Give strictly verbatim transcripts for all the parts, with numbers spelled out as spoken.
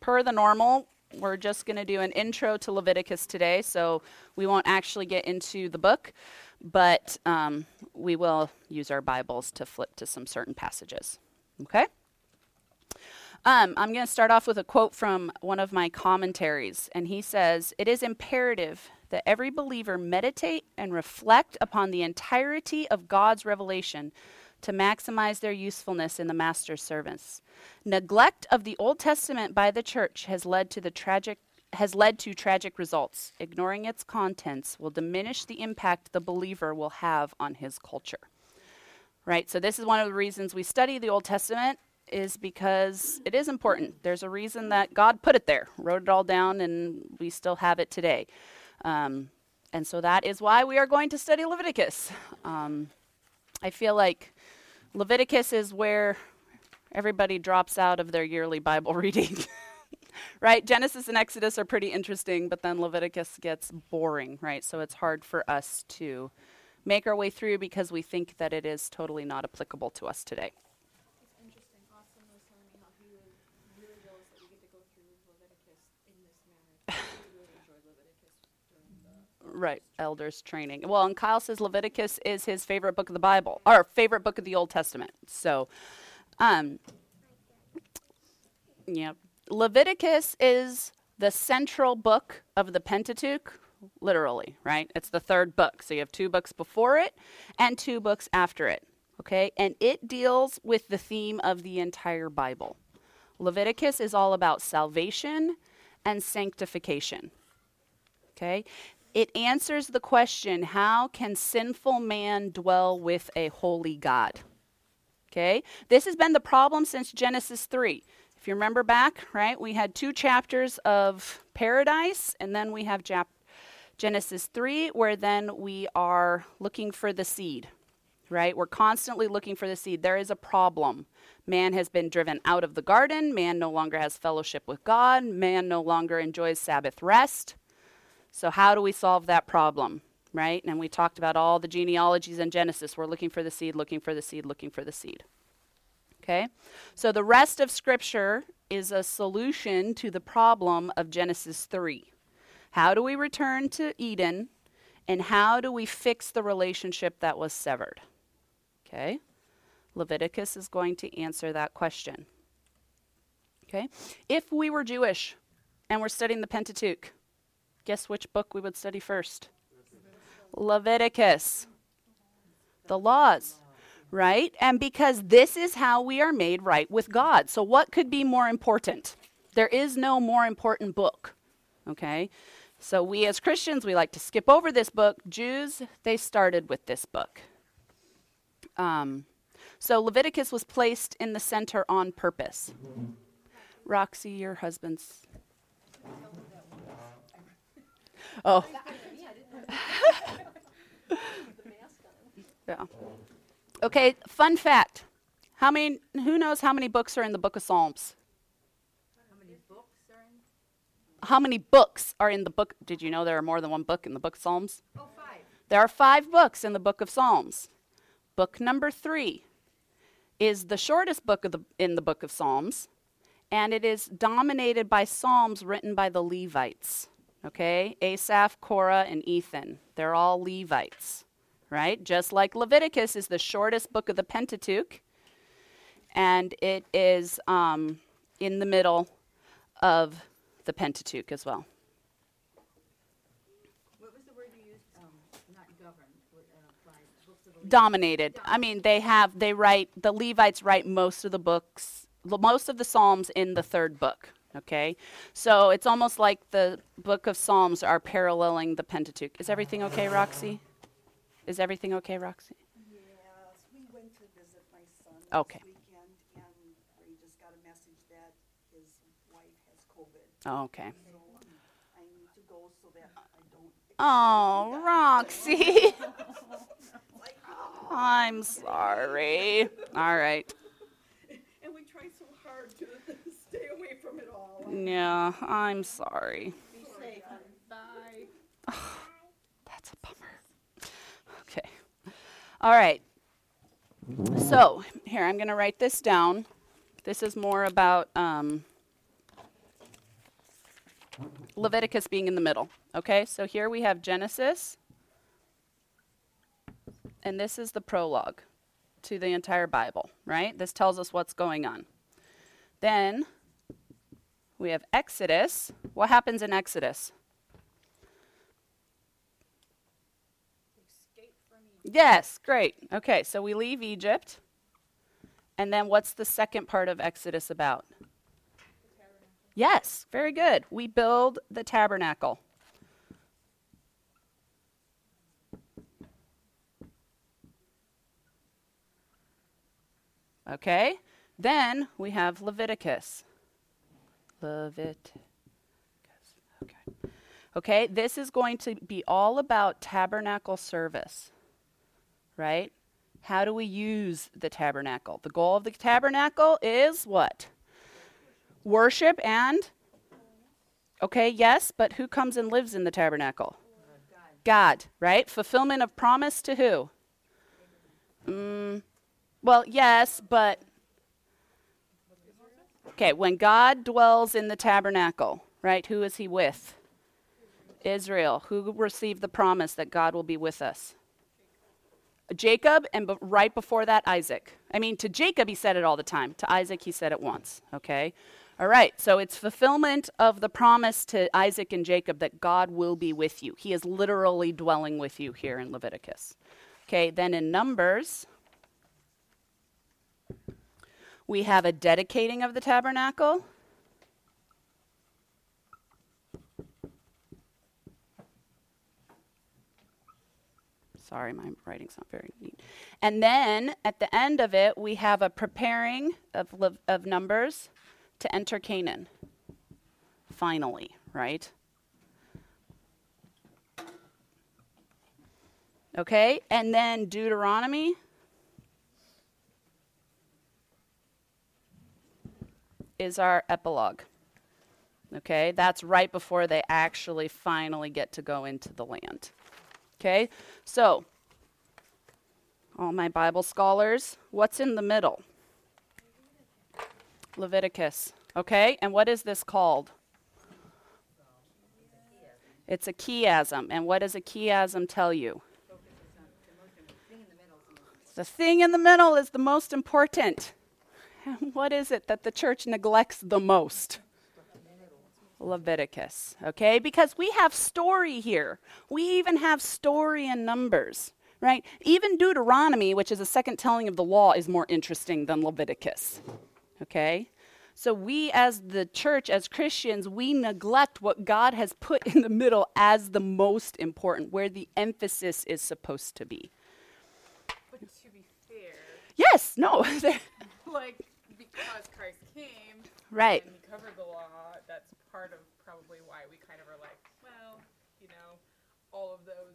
per the normal, we're just going to do an intro to Leviticus today, so we won't actually get into the book, but um, we will use our Bibles to flip to some certain passages. Okay? Um, I'm going to start off with a quote from one of my commentaries, and he says, "It is imperative that every believer meditate and reflect upon the entirety of God's revelation to maximize their usefulness in the Master's service. Neglect of the Old Testament by the church has led to the tragic has led to tragic results. Ignoring its contents will diminish the impact the believer will have on his culture." Right? So this is one of the reasons we study the Old Testament, is because it is important. There's a reason that God put it there, wrote it all down, and we still have it today. Um, and so that is why we are going to study Leviticus. Um, I feel like Leviticus is where everybody drops out of their yearly Bible reading, right? Genesis and Exodus are pretty interesting, but then Leviticus gets boring, right? So it's hard for us to make our way through because we think that it is totally not applicable to us today. It's interesting. Austin was telling me how he was really jealous that we get to go through Leviticus in this manner. He really enjoyed Leviticus during the Right, elders training. Well, and Kyle says Leviticus is his favorite book of the Bible, or favorite book of the Old Testament. So, um, yeah, Leviticus is the central book of the Pentateuch, literally, right? It's the third book. So you have two books before it and two books after it, okay? And it deals with the theme of the entire Bible. Leviticus is all about salvation and sanctification, okay? It answers the question, how can sinful man dwell with a holy God? Okay? This has been the problem since Genesis three. If you remember back, right, we had two chapters of paradise, and then we have Jap- Genesis three, where then we are looking for the seed, right? We're constantly looking for the seed. There is a problem. Man has been driven out of the garden. Man no longer has fellowship with God. Man no longer enjoys Sabbath rest. So how do we solve that problem, right? And we talked about all the genealogies in Genesis. We're looking for the seed, looking for the seed, looking for the seed. Okay? So the rest of Scripture is a solution to the problem of Genesis three. How do we return to Eden, and how do we fix the relationship that was severed? Okay? Leviticus is going to answer that question. Okay? If we were Jewish and we're studying the Pentateuch, guess which book we would study first? Leviticus. The laws, right? And because this is how we are made right with God. So what could be more important? There is no more important book, okay? So we as Christians, we like to skip over this book. Jews, they started with this book. Um, so Leviticus was placed in the center on purpose. Roxy, your husband's... Oh. Yeah. Okay, fun fact. How many, who knows how many books are in the book of Psalms? How many books are in? How many books are in the book? Did you know there are more than one book in the book of Psalms? Oh, five. There are five books in the book of Psalms. Book number three is the shortest book of the, in the book of Psalms, and it is dominated by psalms written by the Levites. Okay, Asaph, Korah, and Ethan. They're all Levites, right? Just like Leviticus is the shortest book of the Pentateuch, and it is um, in the middle of the Pentateuch as well. What was the word you used? Um, not governed, uh, by books of the Levites. Dominated. I mean, they have, they write, the Levites write most of the books, most of the Psalms in the third book. Okay, so it's almost like the book of Psalms are paralleling the Pentateuch. Is everything okay, Roxy? Is everything okay, Roxy? Yes, we went to visit my son Okay. this weekend, and we just got a message that his wife has COVID. Oh, okay. So um, I need to go so that I don't. Oh, Roxy. I'm sorry. All right. And we tried so hard to stay away from it all. Yeah, I'm sorry. Be safe, honey. Bye. That's a bummer. Okay. All right. So, here, I'm going to write this down. This is more about um, Leviticus being in the middle. Okay, so here we have Genesis, and this is the prologue to the entire Bible, right? This tells us what's going on. Then we have Exodus. What happens in Exodus? Escape from Egypt. Yes, great. Okay, so we leave Egypt. And then what's the second part of Exodus about? The tabernacle. Yes, very good. We build the tabernacle. Okay, then we have Leviticus. Leviticus. Okay. Okay, this is going to be all about tabernacle service, right? How do we use the tabernacle? The goal of the tabernacle is what? Worship and? Okay, yes, but who comes and lives in the tabernacle? God, right? Fulfillment of promise to who? Mm, well, yes, but okay, when God dwells in the tabernacle, right, who is he with? Israel. Who received the promise that God will be with us? Jacob, and be- right before that, Isaac. I mean, to Jacob, he said it all the time. To Isaac, he said it once, okay? All right, so it's fulfillment of the promise to Isaac and Jacob that God will be with you. He is literally dwelling with you here in Leviticus. Okay, then in Numbers, we have a dedicating of the tabernacle. Sorry, my writing's not very neat. And then at the end of it, we have a preparing of, of Numbers to enter Canaan. Finally, right? Okay, and then Deuteronomy. Is our epilogue. Okay, that's right before they actually finally get to go into the land. Okay, so all my Bible scholars, what's in the middle? Leviticus. Okay, and what is this called? It's a chiasm. And what does a chiasm tell you? The thing in the middle is the most important. What is it that the church neglects the most? Leviticus, okay? Because we have story here. We even have story in Numbers, right? Even Deuteronomy, which is a second telling of the law, is more interesting than Leviticus, okay? So we as the church, as Christians, we neglect what God has put in the middle as the most important, where the emphasis is supposed to be. But to be fair, Yes, no. like, because Christ came Right. and he covered the law, that's part of probably why we kind of are like, well, you know, all of those.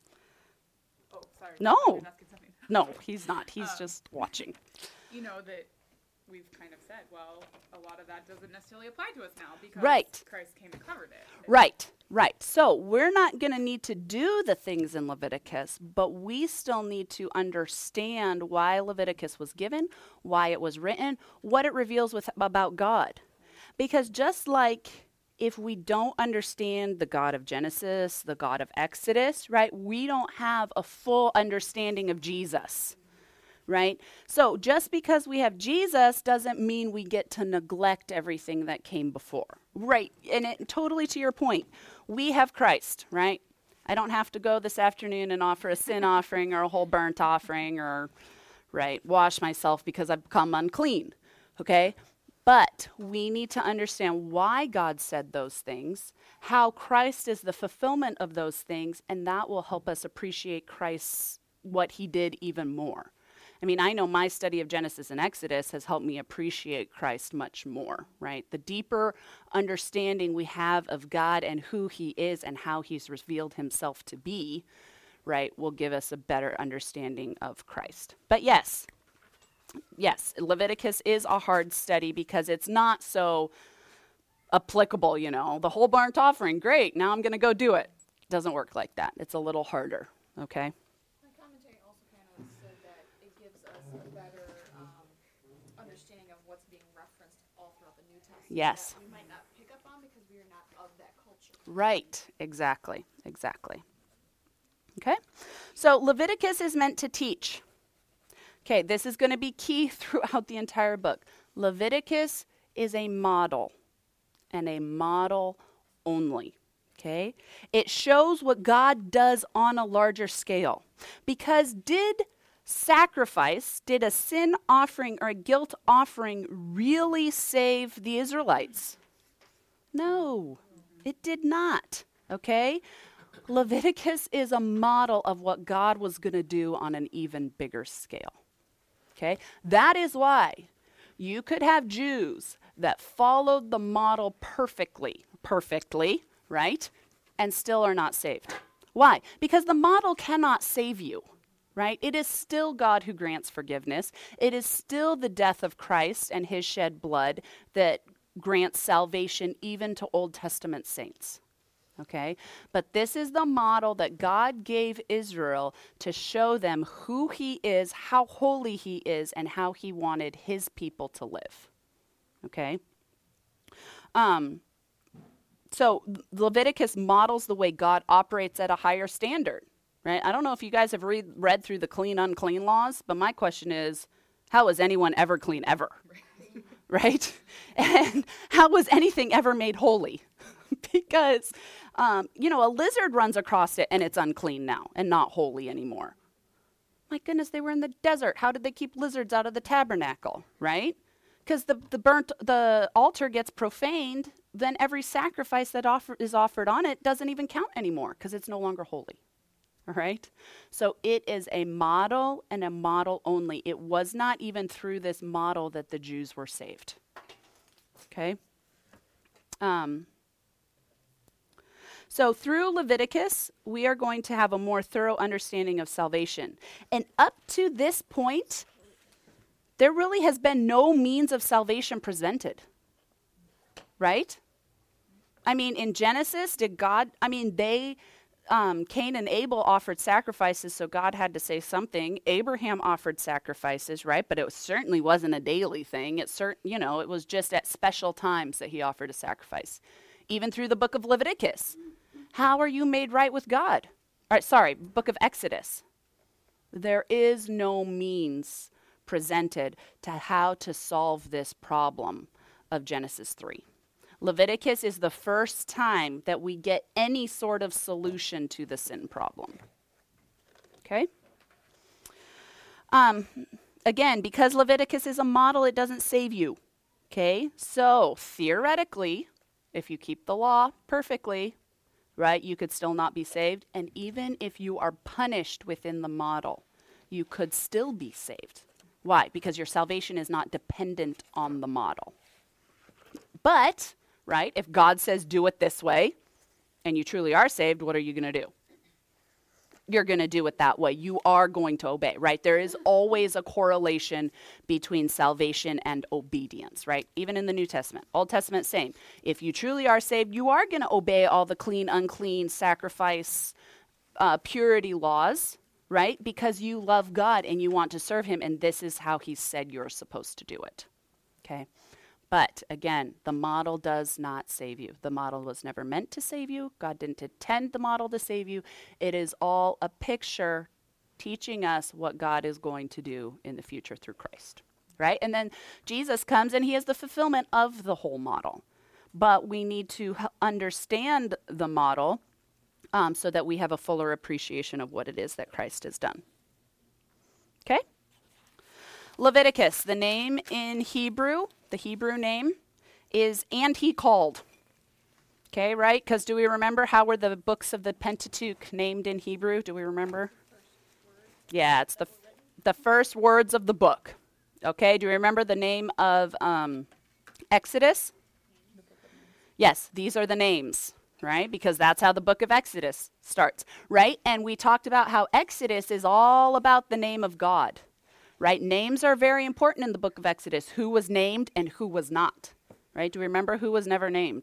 Oh, sorry. No. I was asking something. No, he's not. He's Um, just watching. You know, that we've kind of said, well, a lot of that doesn't necessarily apply to us now because Right. Christ came and covered it. Right, right. So we're not going to need to do the things in Leviticus, but we still need to understand why Leviticus was given, why it was written, what it reveals with, about God. Because just like if we don't understand the God of Genesis, the God of Exodus, right, we don't have a full understanding of Jesus. Right? So just because we have Jesus doesn't mean we get to neglect everything that came before. Right. And it, totally to your point, we have Christ, right? I don't have to go this afternoon and offer a sin offering or a whole burnt offering or, right, wash myself because I've become unclean. Okay? But we need to understand why God said those things, how Christ is the fulfillment of those things, and that will help us appreciate Christ's, what he did even more. I mean, I know my study of Genesis and Exodus has helped me appreciate Christ much more, right? The deeper understanding we have of God and who he is and how he's revealed himself to be, right, will give us a better understanding of Christ. But yes, yes, Leviticus is a hard study because it's not so applicable, you know. The whole burnt offering, great, now I'm going to go do it. It doesn't work like that. It's a little harder, okay? My commentary also kind of said that it gives us a better um, understanding of what's being referenced all throughout the New Testament. Yes. That we might not pick up on because we are not of that Right, exactly, exactly. Okay, so Leviticus is meant to teach. Okay, this is going to be key throughout the entire book. Leviticus is a model, and a model only. Okay, it shows what God does on a larger scale. Because did sacrifice, did a sin offering or a guilt offering really save the Israelites? No, it did not. Okay, Leviticus is a model of what God was going to do on an even bigger scale. Okay, that is why you could have Jews that followed the model perfectly, perfectly, right, and still are not saved. Why? Because the model cannot save you, right? It is still God who grants forgiveness. It is still the death of Christ and his shed blood that grants salvation even to Old Testament saints. Okay, but this is the model that God gave Israel to show them who he is, how holy he is, and how he wanted his people to live. Okay, um, so Leviticus models the way God operates at a higher standard, right? I don't know if you guys have read, read through the clean, unclean laws, but my question is, how is anyone ever clean ever? Right? And how was anything ever made holy? Because, um, you know, a lizard runs across it and it's unclean now and not holy anymore. My goodness, they were in the desert. How did they keep lizards out of the tabernacle, right? Because the, the burnt, the altar gets profaned, then every sacrifice that offer, is offered on it doesn't even count anymore because it's no longer holy. All right? So it is a model and a model only. It was not even through this model that the Jews were saved. Okay? Um... So through Leviticus, we are going to have a more thorough understanding of salvation. And up to this point, there really has been no means of salvation presented. Right? I mean, in Genesis, did God, I mean, they, um, Cain and Abel offered sacrifices, so God had to say something. Abraham offered sacrifices, right? But it was, certainly wasn't a daily thing. It cert, you know, it was just at special times that he offered a sacrifice. Even through the book of Leviticus. How are you made right with God? All right, sorry, book of Exodus. There is no means presented to how to solve this problem of Genesis three. Leviticus is the first time that we get any sort of solution to the sin problem. Okay? Um, again, because Leviticus is a model, it doesn't save you. Okay? So, theoretically, if you keep the law perfectly, right, you could still not be saved. And even if you are punished within the model, you could still be saved. Why? Because your salvation is not dependent on the model. But, right, if God says do it this way, and you truly are saved, what are you going to do? You're going to do it that way. You are going to obey, right? There is always a correlation between salvation and obedience, right? Even in the New Testament. Old Testament, same. If you truly are saved, you are going to obey all the clean, unclean, sacrifice, uh, purity laws, right? Because you love God and you want to serve him, and this is how he said you're supposed to do it, okay? But again, the model does not save you. The model was never meant to save you. God didn't intend the model to save you. It is all a picture teaching us what God is going to do in the future through Christ, right? And then Jesus comes and he is the fulfillment of the whole model. But we need to h- understand the model um, so that we have a fuller appreciation of what it is that Christ has done. Okay? Leviticus, the name in Hebrew, the Hebrew name is "and he called." Okay, right? Because do we remember how were the books of the Pentateuch named in Hebrew? Do we remember? Yeah, it's the f- the first words of the book. Okay, do you remember the name of um, Exodus? Yes, these are the names, right? Because that's how the book of Exodus starts, right? And we talked about how Exodus is all about the name of God. Right? Names are very important in the book of Exodus. Who was named and who was not. Right? Do you remember who was never named?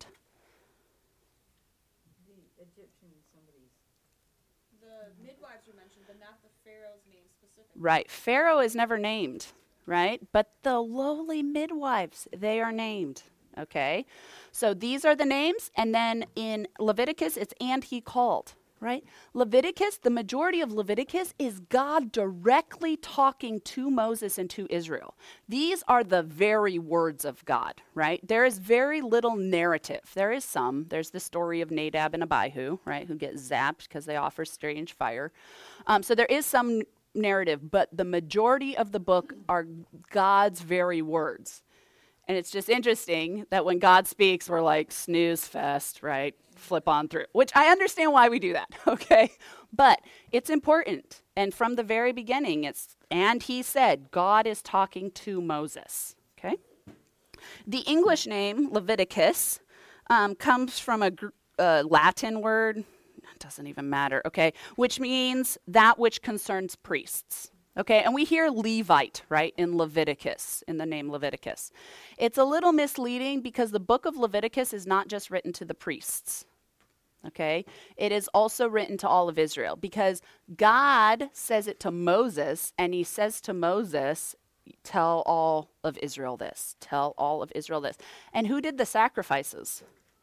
The Egyptian somebody's. The midwives were mentioned, but not the Pharaoh's name specifically. Right. Pharaoh is never named. Right? But the lowly midwives, they are named. Okay, so these are the names, and then in Leviticus, it's and he called, right? Leviticus, the majority of Leviticus is God directly talking to Moses and to Israel. These are the very words of God, right? There is very little narrative. There is some. There's the story of Nadab and Abihu, right, who get zapped because they offer strange fire. Um, so there is some narrative, but the majority of the book are God's very words. And it's just interesting that when God speaks, we're like, snooze fest, right? Flip on through, which I understand why we do that, okay? But it's important. And from the very beginning, it's, and he said, God is talking to Moses, okay? The English name, Leviticus, um, comes from a gr- uh, Latin word, it doesn't even matter, okay, which means that which concerns priests. Okay, and we hear Levite, right, in Leviticus, in the name Leviticus. It's a little misleading because the book of Leviticus is not just written to the priests. Okay, it is also written to all of Israel because God says it to Moses, and he says to Moses, tell all of Israel this, tell all of Israel this. And who did the sacrifices?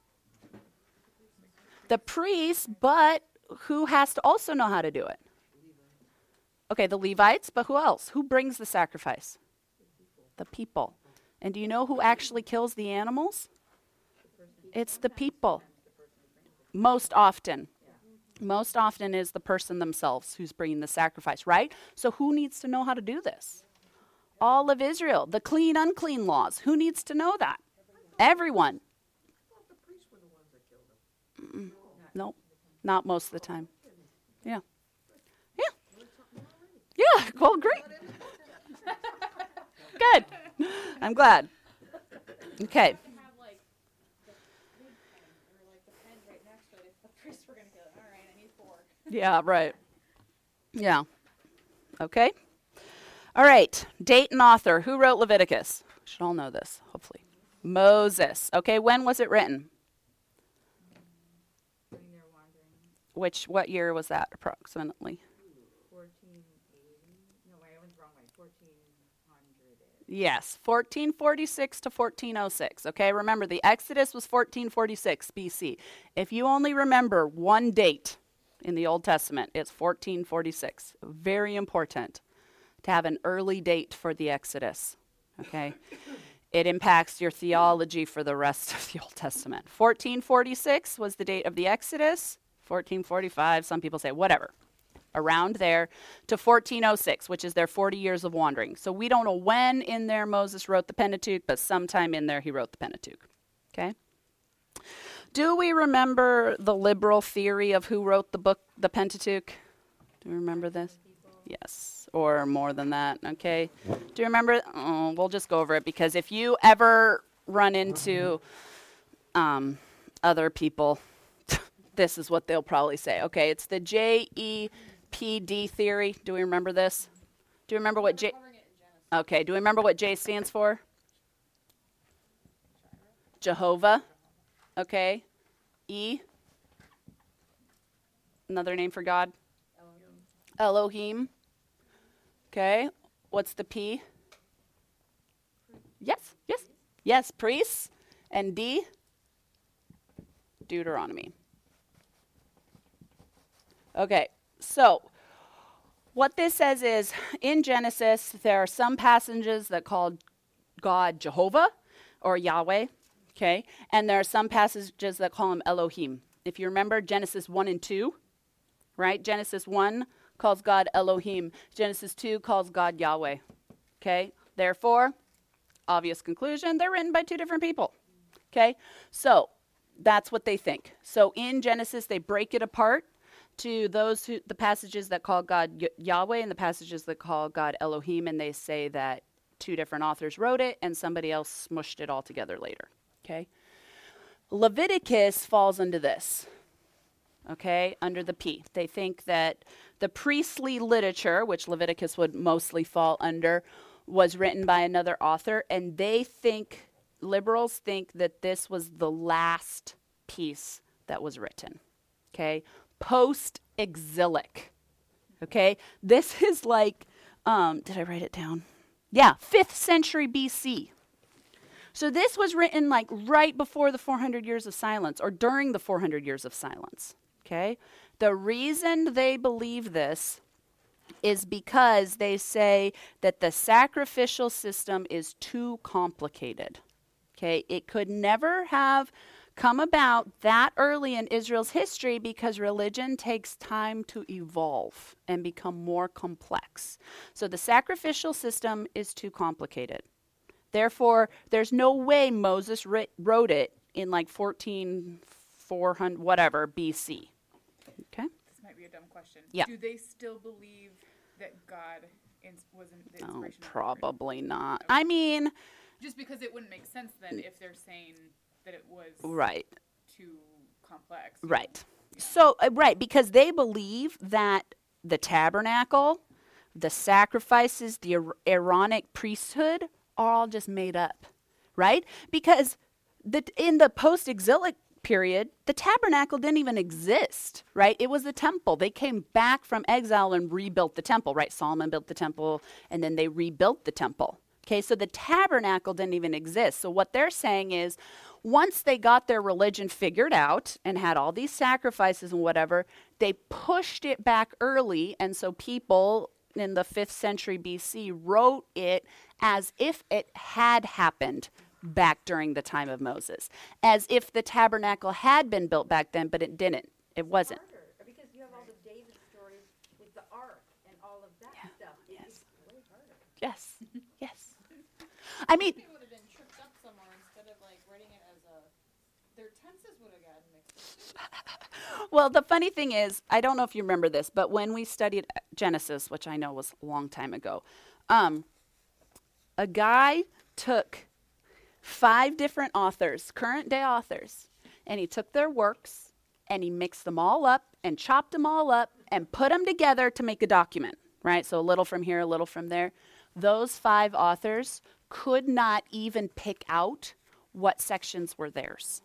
The priests, but who has to also know how to do it? Okay, the Levites, but who else? Who brings the sacrifice? The people. And do you know who actually kills the animals? It's the people. Most often. Most often is the person themselves who's bringing the sacrifice, right? So who needs to know how to do this? All of Israel. The clean, unclean laws. Who needs to know that? Everyone. Mm-mm. Nope. Not most of the time. Yeah. Yeah, well, great. Good. I'm glad. Okay. Have like the big pen or like the pen right next to it if the priests were gonna kill it. All right, I need four. Yeah, right. Yeah. Okay. All right. Date and author. Who wrote Leviticus? We should all know this, hopefully. Moses. Okay, when was it written? During their wandering, Which, what year was that approximately? fourteen eighty. No, wait, I went the wrong way. fourteen hundred. Yes, fourteen forty-six to fourteen oh six. Okay, remember the Exodus was fourteen forty-six B C. If you only remember one date in the Old Testament, it's fourteen forty-six. Very important to have an early date for the Exodus. Okay, it impacts your theology for the rest of the Old Testament. fourteen forty-six was the date of the Exodus. fourteen forty-five, some people say, whatever. Around there to fourteen oh six, which is their forty years of wandering. So we don't know when in there Moses wrote the Pentateuch, but sometime in there he wrote the Pentateuch. Okay? Do we remember the liberal theory of who wrote the book, the Pentateuch? Do you remember this? Yes, or more than that, okay? Do you remember? Oh, we'll just go over it because if you ever run into um, other people, this is what they'll probably say. Okay, it's the J E P D theory. Do we remember this? Do you remember what J? Okay, do we remember what J stands for? Jehovah. Okay. E. Another name for God? Elohim. Okay. What's the P? Yes, yes. Yes, priests. And D? Deuteronomy. Okay, so what this says is in Genesis, there are some passages that call God Jehovah or Yahweh, okay? And there are some passages that call him Elohim. If you remember Genesis one and two, right? Genesis one calls God Elohim. Genesis two calls God Yahweh, okay? Therefore, obvious conclusion, they're written by two different people, okay? So that's what they think. So in Genesis, they break it apart to those who, the passages that call God y- Yahweh and the passages that call God Elohim, and they say that two different authors wrote it and somebody else smushed it all together later, okay? Leviticus falls into this, okay, under the P. They think that the priestly literature, which Leviticus would mostly fall under, was written by another author, and they think, liberals think that this was the last piece that was written, okay? Post-exilic, okay? This is like, um, did I write it down? Yeah, fifth century B C. So this was written like right before the four hundred years of silence or during the four hundred years of silence. Okay? The reason they believe this is because they say that the sacrificial system is too complicated. Okay? It could never have come about that early in Israel's history because religion takes time to evolve and become more complex. So the sacrificial system is too complicated. Therefore, there's no way Moses writ- wrote it in like fourteen, four hundred, whatever, B C. Okay? This might be a dumb question. Yeah. Do they still believe that God ins- was in the Oh, inspiration of the word? probably not. Okay. I mean, Just because it wouldn't make sense then if they're saying that it was right, too complex. right. So, uh, right, because they believe that the tabernacle, the sacrifices, the Aar- Aaronic priesthood are all just made up, right? Because the, in the post-exilic period, the tabernacle didn't even exist, right? It was the temple. They came back from exile and rebuilt the temple, right? Solomon built the temple, and then they rebuilt the temple. Okay, so the tabernacle didn't even exist. So what they're saying is, once they got their religion figured out and had all these sacrifices and whatever, they pushed it back early, and so people in the fifth century B C wrote it as if it had happened back during the time of Moses, as if the tabernacle had been built back then, but it didn't. It wasn't. Harder, because you have all the David stories with the ark and all of that Yeah, stuff. It- yes. It's way harder. Yes, yes. I mean, It would have been tripped up somewhere instead of like writing it as a, their tenses would have gotten mixed up. well, the funny thing is, I don't know if you remember this, but when we studied Genesis, which I know was a long time ago, um, a guy took five different authors, current day authors, and he took their works and he mixed them all up and chopped them all up and put them together to make a document, right? So a little from here, a little from there. Those five authors could not even pick out what sections were theirs.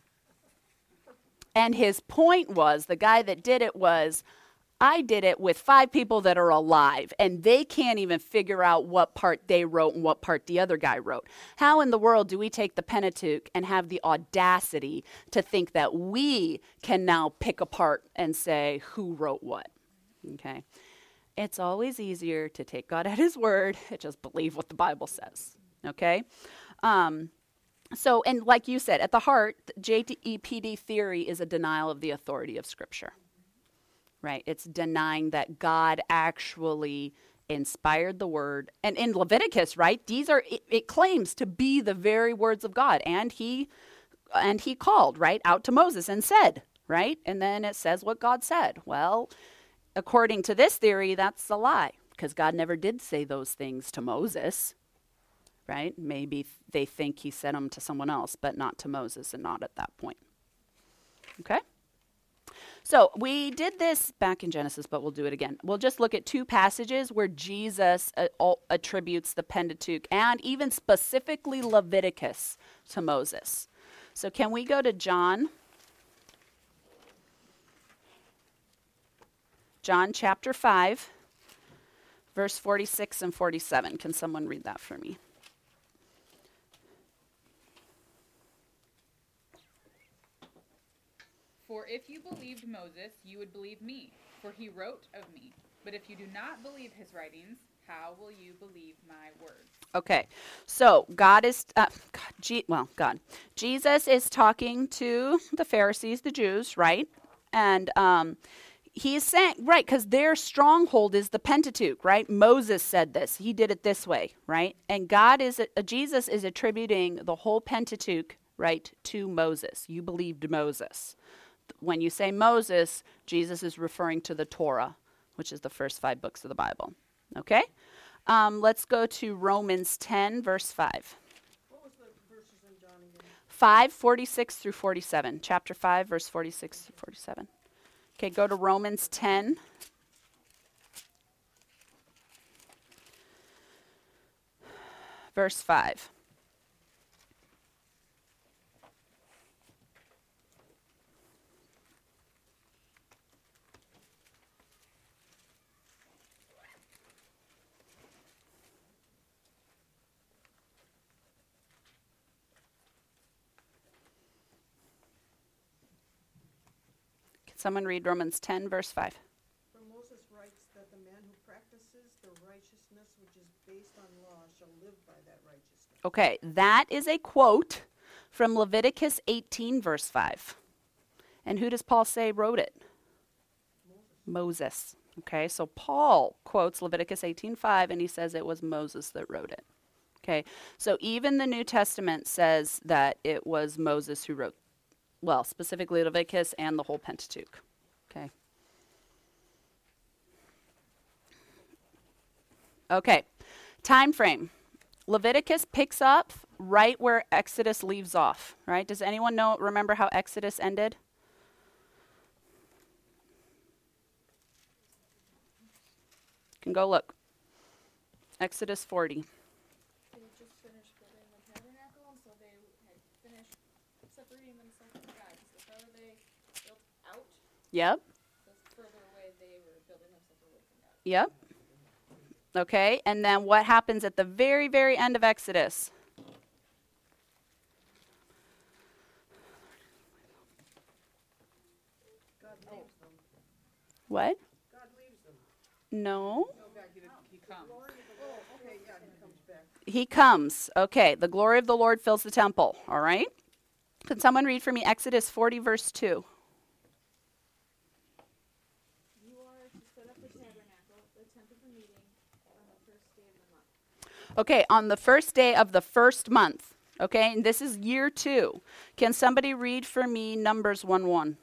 And his point was, the guy that did it was, I did it with five people that are alive, and they can't even figure out what part they wrote and what part the other guy wrote. How in the world do we take the Pentateuch and have the audacity to think that we can now pick apart and say who wrote what? Okay. It's always easier to take God at his word and just believe what the Bible says. Okay? Um, so, and like you said, at the heart, J E P D theory is a denial of the authority of Scripture. Right? It's denying that God actually inspired the word. And in Leviticus, right, these are, it, it claims to be the very words of God. And he, and he called, right, out to Moses and said, right? And then it says what God said. Well, according to this theory, that's a lie, because God never did say those things to Moses, right? Maybe they think he said them to someone else, but not to Moses and not at that point. Okay? So we did this back in Genesis, but we'll do it again. We'll just look at two passages where Jesus uh, all attributes the Pentateuch and even specifically Leviticus to Moses. So can we go to John? John chapter five, verse forty-six and forty-seven. Can someone read that for me? For if you believed Moses, you would believe me, for he wrote of me. But if you do not believe his writings, how will you believe my words? Okay, so God is, uh, God, G, well, God. Jesus is talking to the Pharisees, the Jews, right? And um, he's saying, right, because their stronghold is the Pentateuch, right? Moses said this. He did it this way, right? And God is, uh, Jesus is attributing the whole Pentateuch, right, to Moses. You believed Moses. When you say Moses, Jesus is referring to the Torah, which is the first five books of the Bible. Okay? Um, let's go to Romans ten, verse five. What was the verses in John again? five, forty-six through forty-seven. Chapter five, verse forty-six through forty-seven. Okay, go to Romans ten. Verse five. Someone read Romans ten, verse five. For Moses writes that the man who practices the righteousness which is based on law shall live by that righteousness. Okay, that is a quote from Leviticus eighteen, verse five. And who does Paul say wrote it? Moses. Okay, so Paul quotes Leviticus eighteen five, and he says it was Moses that wrote it. Okay, so even the New Testament says that it was Moses who wrote, well, specifically Leviticus and the whole Pentateuch. Okay. Okay, time frame. Leviticus picks up right where Exodus leaves off, right? Does anyone know, remember how Exodus ended? Can go look. Exodus forty. They just finished building the tabernacle, and so they had finished separating themselves from God. So the farther they built out, Yep. the further away they were building themselves away from God. Yep. Okay, and then what happens at the very, very end of Exodus? God leaves them. What? God leaves them. No. Go back, he, he comes. Oh, okay, yeah, he comes back. He comes. Okay, the glory of the Lord fills the temple. All right. Can someone read for me Exodus forty, verse two? You are to set up the tabernacle, the tent of the meeting, on the first day of the month. Okay, on the first day of the first month. Okay, and this is year two. Can somebody read for me Numbers one one?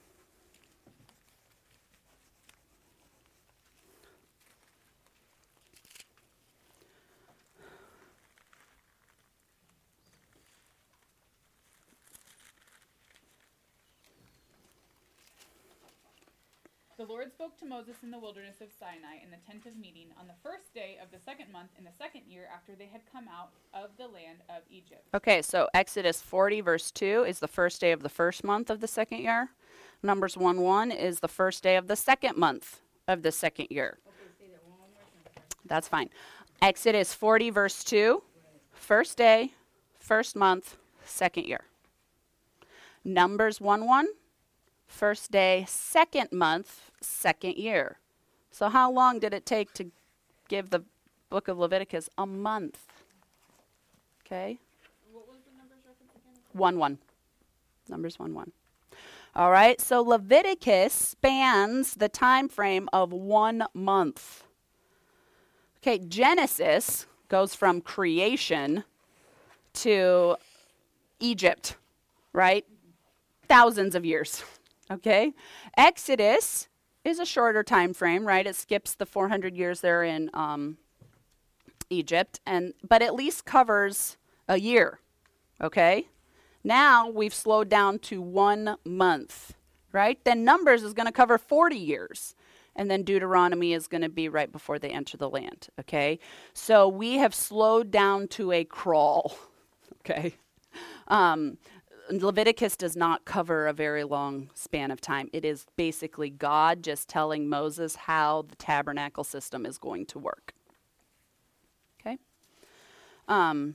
The Lord spoke to Moses in the wilderness of Sinai in the tent of meeting on the first day of the second month in the second year after they had come out of the land of Egypt. Okay, so Exodus forty, verse two is the first day of the first month of the second year. Numbers one one is the first day of the second month of the second year. That's fine. Exodus forty, verse two, first day, first month, second year. Numbers one one, first day, second month, second year. So how long did it take to give the book of Leviticus? A month. Okay? What was the numbers reference again? one one. Numbers one one. All right, so Leviticus spans the time frame of one month. Okay, Genesis goes from creation to Egypt, right? Thousands of years. Okay? Exodus is a shorter time frame, right? It skips the four hundred years there in um, Egypt, and but at least covers a year. Okay? Now we've slowed down to one month, right? Then Numbers is going to cover forty years. And then Deuteronomy is going to be right before they enter the land, okay? So we have slowed down to a crawl, okay? Um, Leviticus does not cover a very long span of time. It is basically God just telling Moses how the tabernacle system is going to work, okay? Um,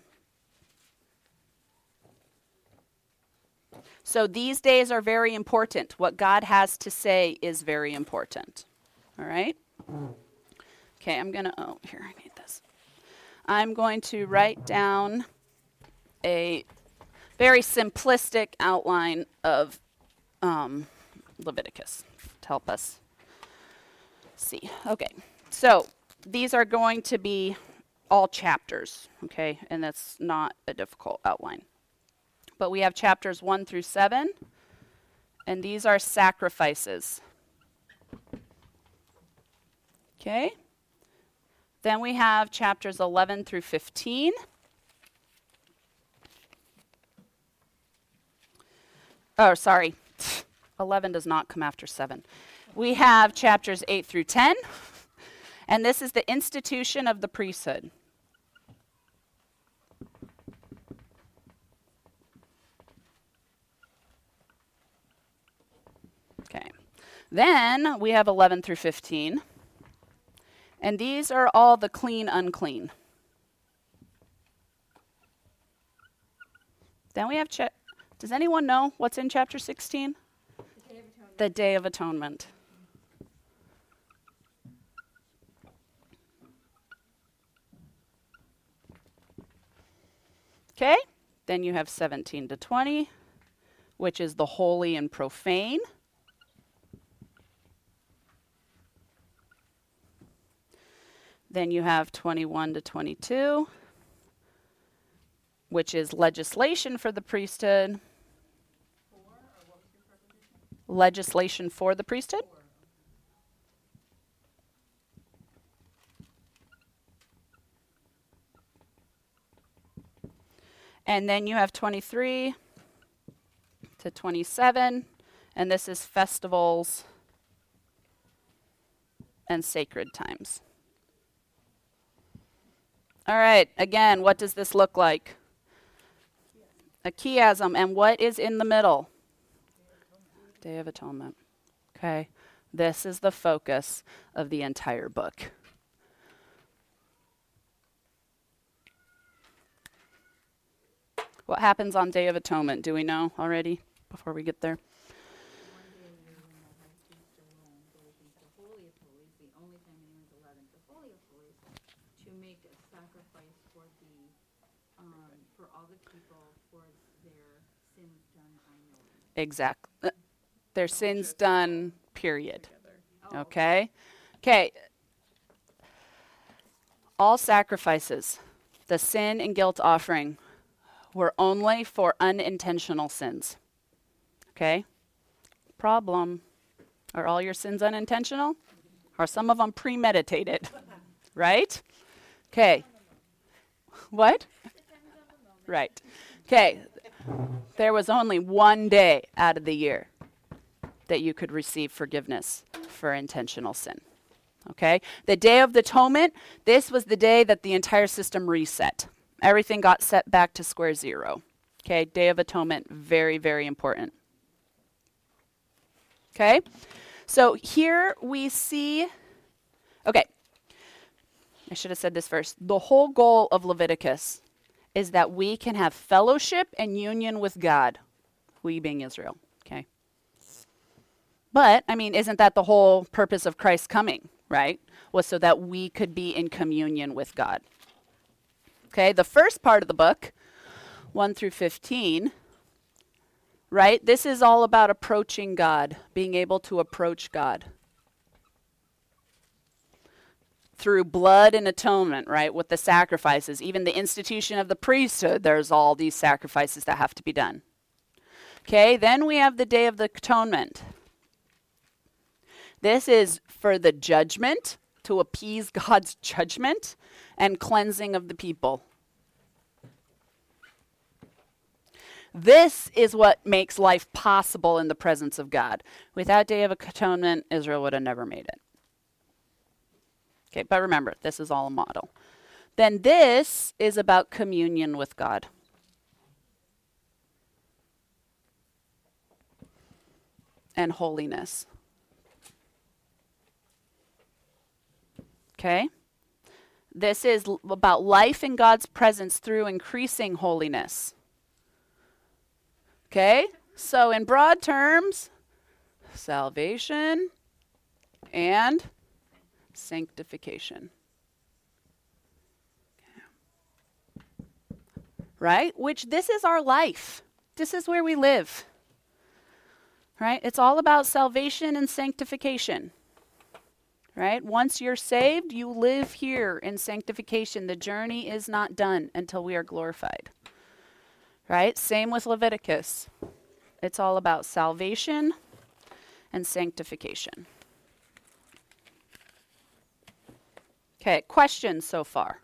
so these days are very important. What God has to say is very important. All right? Okay, I'm going to, oh, here, I need this. I'm going to write down a very simplistic outline of um, Leviticus to help us see. Okay, so these are going to be all chapters, okay? And that's not a difficult outline. But we have chapters one through seven, and these are sacrifices. Okay. Then we have chapters eleven through fifteen. Oh, sorry. eleven does not come after seven. We have chapters eight through ten. And this is the institution of the priesthood. Okay. Then we have eleven through fifteen. And these are all the clean, unclean. Then we have, cha- does anyone know what's in chapter sixteen? The Day of Atonement. The Day of Atonement. Okay, then you have seventeen to twenty, which is the holy and profane. Then you have twenty-one to twenty-two, which is legislation for the priesthood. Legislation for the priesthood. And then you have twenty-three to twenty-seven, and this is festivals and sacred times. All right, again, what does this look like? A chiasm, and what is in the middle? Day of Atonement. Okay, this is the focus of the entire book. What happens on Day of Atonement? Do we know already before we get there? One day a year when the high priest alone goes into the Holy of Holies, the only time anyone's allowed into the Holy of Holies, to make a sacrifice for the, um, for all the people for their sins done unknowingly. Exactly. Uh, their sins done, period. Together. Okay? Okay. All sacrifices, the sin and guilt offering, were only for unintentional sins. Okay? Problem. Are all your sins unintentional? Are some of them premeditated? Right? Okay. What? Right. Okay. There was only one day out of the year that you could receive forgiveness for intentional sin. Okay? The Day of the Atonement, this was the day that the entire system reset. Everything got set back to square zero. Okay, Day of Atonement, very, very important. Okay, so here we see, okay, I should have said this first. The whole goal of Leviticus is that we can have fellowship and union with God, we being Israel, okay? But, I mean, isn't that the whole purpose of Christ's coming, right? Was so that we could be in communion with God. Okay, the first part of the book, one through fifteen, right? This is all about approaching God, being able to approach God. Through blood and atonement, right? With the sacrifices, even the institution of the priesthood, there's all these sacrifices that have to be done. Okay, then we have the Day of the Atonement. This is for the judgment, to appease God's judgment and cleansing of the people. This is what makes life possible in the presence of God. Without Day of Atonement, Israel would have never made it. Okay, but remember, this is all a model. Then this is about communion with God. And holiness. Okay? This is l- about life in God's presence through increasing holiness. Okay? So in broad terms, salvation and sanctification. Okay. Right? Which this is our life. This is where we live. Right? It's all about salvation and sanctification. Right? Once you're saved, you live here in sanctification. The journey is not done until we are glorified. Right? Same with Leviticus. It's all about salvation and sanctification. Okay, questions so far?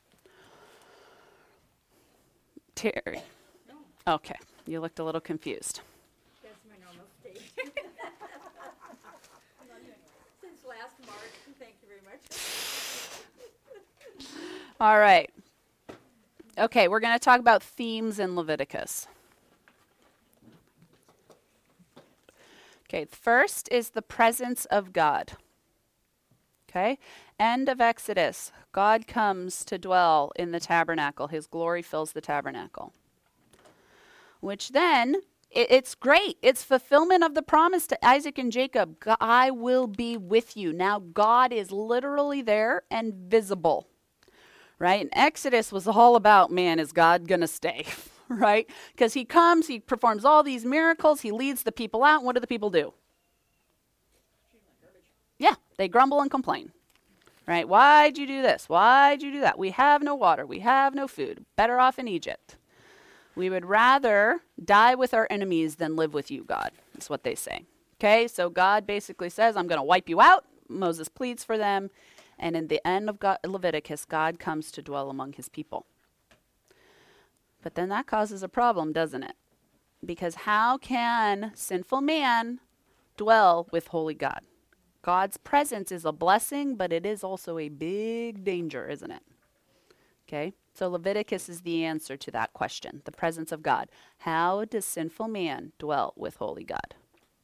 Terry. Okay, you looked a little confused. That's my normal state. Since last March, thank you very much. All right. Okay, we're going to talk about themes in Leviticus. Okay, first is the presence of God. Okay, end of Exodus. God comes to dwell in the tabernacle. His glory fills the tabernacle. Which then it, it's great. It's fulfillment of the promise to Isaac and Jacob. "G- I will be with you." Now, God is literally there and visible, right? And Exodus was all about, man, is God going to stay, right? Because he comes, he performs all these miracles, he leads the people out. And what do the people do? Yeah, they grumble and complain, right? "Why'd you do this? Why'd you do that? We have no water. We have no food. Better off in Egypt. We would rather die with our enemies than live with you, God." That's what they say. Okay, so God basically says, "I'm going to wipe you out." Moses pleads for them. And in the end of God, Leviticus, God comes to dwell among his people. But then that causes a problem, doesn't it? Because how can sinful man dwell with holy God? God's presence is a blessing, but it is also a big danger, isn't it? Okay, so Leviticus is the answer to that question, the presence of God. How does sinful man dwell with holy God?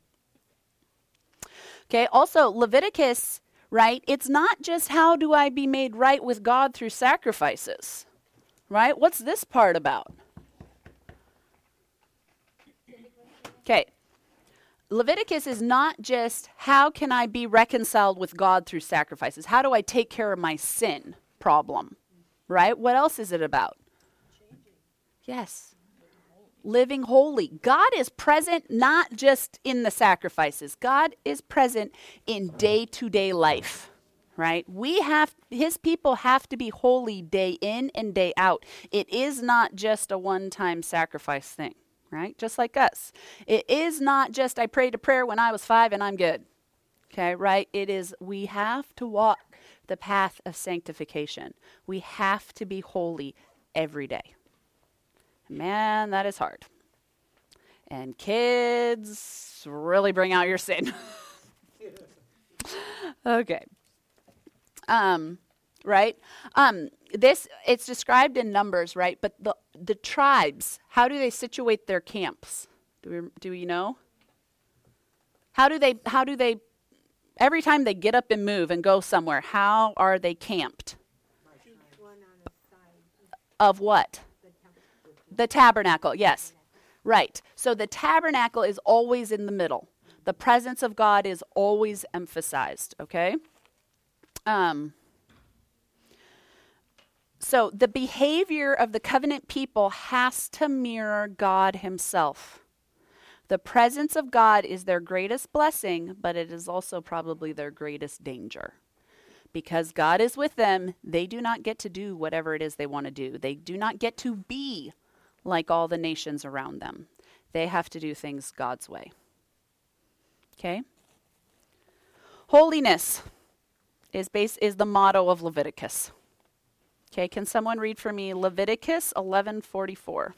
Okay, also Leviticus, right? It's not just how do I be made right with God through sacrifices, right? What's this part about? Okay. Leviticus is not just how can I be reconciled with God through sacrifices? How do I take care of my sin problem, right? What else is it about? Yes. Living holy. God is present not just in the sacrifices. God is present in day-to-day life, right? We have, his people have to be holy day in and day out. It is not just a one-time sacrifice thing. Right? Just like us. It is not just I prayed a prayer when I was five and I'm good. Okay, right? It is we have to walk the path of sanctification. We have to be holy every day. Man, that is hard. And kids, really bring out your sin. Okay. Um, right? Um, this, it's described in Numbers, right? But the the tribes, how do they situate their camps? Do we, do you know? How do they, how do they, every time they get up and move and go somewhere, how are they camped? Each one on a side. Of what? The temple. The tabernacle, yes. Right. So the tabernacle is always in the middle. The presence of God is always emphasized, okay? Um, so the behavior of the covenant people has to mirror God himself. The presence of God is their greatest blessing, but it is also probably their greatest danger. Because God is with them, they do not get to do whatever it is they want to do. They do not get to be like all the nations around them. They have to do things God's way. Okay? Holiness is base is the motto of Leviticus. Okay, can someone read for me Leviticus eleven forty-four?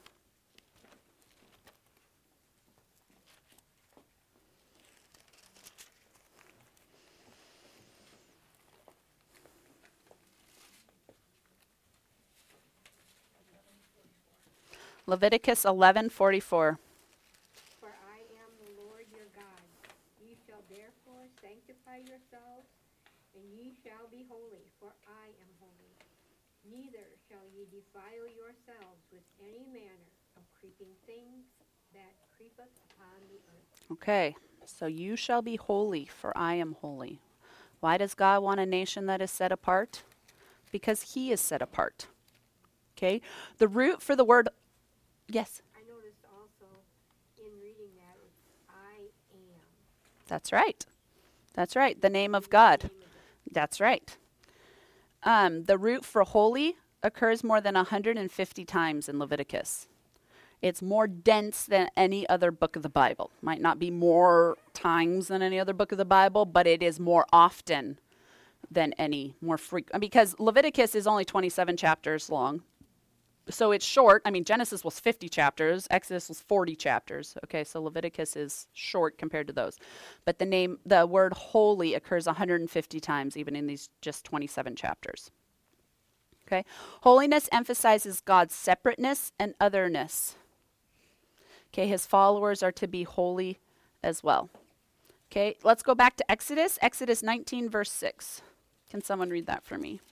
Leviticus eleven forty-four. For I am the Lord your God. Ye shall therefore sanctify yourselves, and ye shall be holy, for I am holy. Neither shall ye defile yourselves with any manner of creeping things that creepeth upon the earth. Okay, so you shall be holy, for I am holy. Why does God want a nation that is set apart? Because he is set apart. Okay, the root for the word, yes? I noticed also in reading that it's I am. That's right. That's right, the name of God. That's right. Um, the root for holy occurs more than one hundred fifty times in Leviticus. It's more dense than any other book of the Bible. Might not be more times than any other book of the Bible, but it is more often than any, more frequent. Because Leviticus is only twenty-seven chapters long. So it's short. I mean, Genesis was fifty chapters. Exodus was forty chapters. Okay, so Leviticus is short compared to those. But the name, the word holy occurs one hundred fifty times, even in these just twenty-seven chapters. Okay, holiness emphasizes God's separateness and otherness. Okay, his followers are to be holy as well. Okay, let's go back to Exodus. Exodus nineteen, verse six. Can someone read that for me?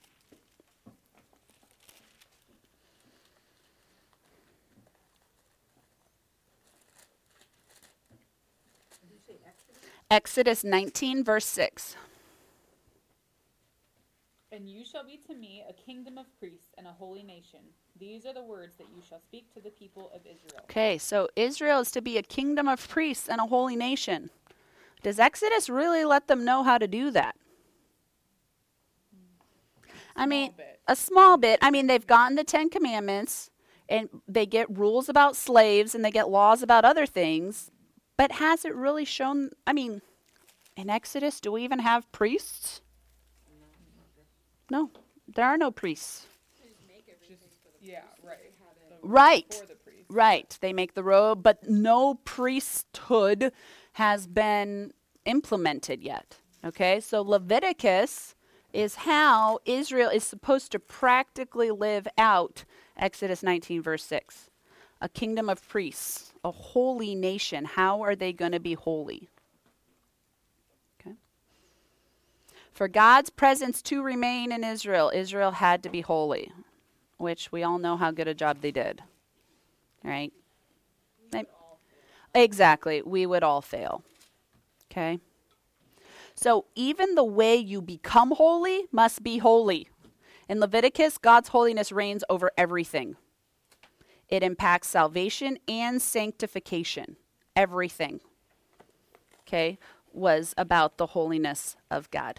Exodus nineteen, verse six. And you shall be to me a kingdom of priests and a holy nation. These are the words that you shall speak to the people of Israel. Okay, so Israel is to be a kingdom of priests and a holy nation. Does Exodus really let them know how to do that? I mean, Small bit. a small bit. I mean, they've gotten the Ten Commandments, and they get rules about slaves, and they get laws about other things. But has it really shown? I mean, in Exodus, do we even have priests? No, there are no priests. Just, yeah, right. The- Right. For the priest. Right. They make the robe, but no priesthood has been implemented yet. Okay, so Leviticus is how Israel is supposed to practically live out Exodus nineteen, verse six. A kingdom of priests, a holy nation. How are they going to be holy? Okay. For God's presence to remain in Israel, Israel had to be holy, which we all know how good a job they did. Right? They- exactly. We would all fail. Okay? So even the way you become holy must be holy. In Leviticus, God's holiness reigns over everything. It impacts salvation and sanctification. Everything, okay, was about the holiness of God.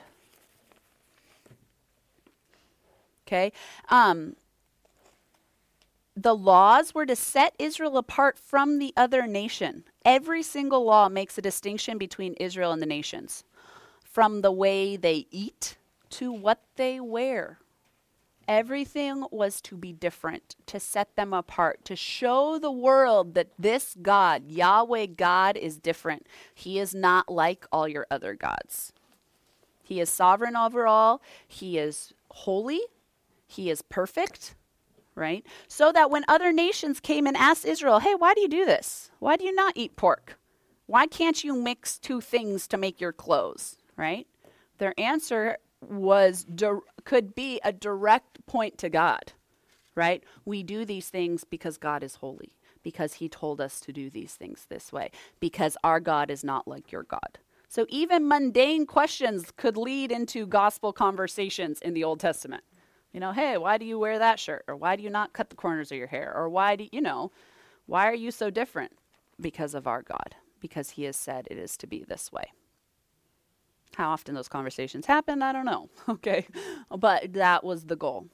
Okay? Um, the laws were to set Israel apart from the other nation. Every single law makes a distinction between Israel and the nations. From the way they eat to what they wear. Everything was to be different, to set them apart, to show the world that this God, Yahweh God, is different. He is not like all your other gods. He is sovereign over all. He is holy. He is perfect, right? So that when other nations came and asked Israel, hey, why do you do this? Why do you not eat pork? Why can't you mix two things to make your clothes? Right? Their answer was di- could be a direct point to God, right? We do these things because God is holy, because he told us to do these things this way, because our God is not like your God. So even mundane questions could lead into gospel conversations in the Old Testament. You know, hey, why do you wear that shirt? Or why do you not cut the corners of your hair? Or why do you know, why are you so different? Because of our God, because he has said it is to be this way. How often those conversations happen, I don't know, okay? But that was the goal.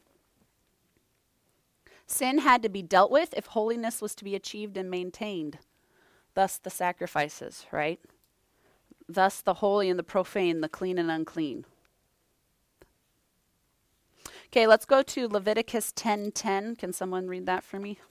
Sin had to be dealt with if holiness was to be achieved and maintained. Thus the sacrifices, right? Thus the holy and the profane, the clean and unclean. Okay, let's go to Leviticus ten ten. Can someone read that for me?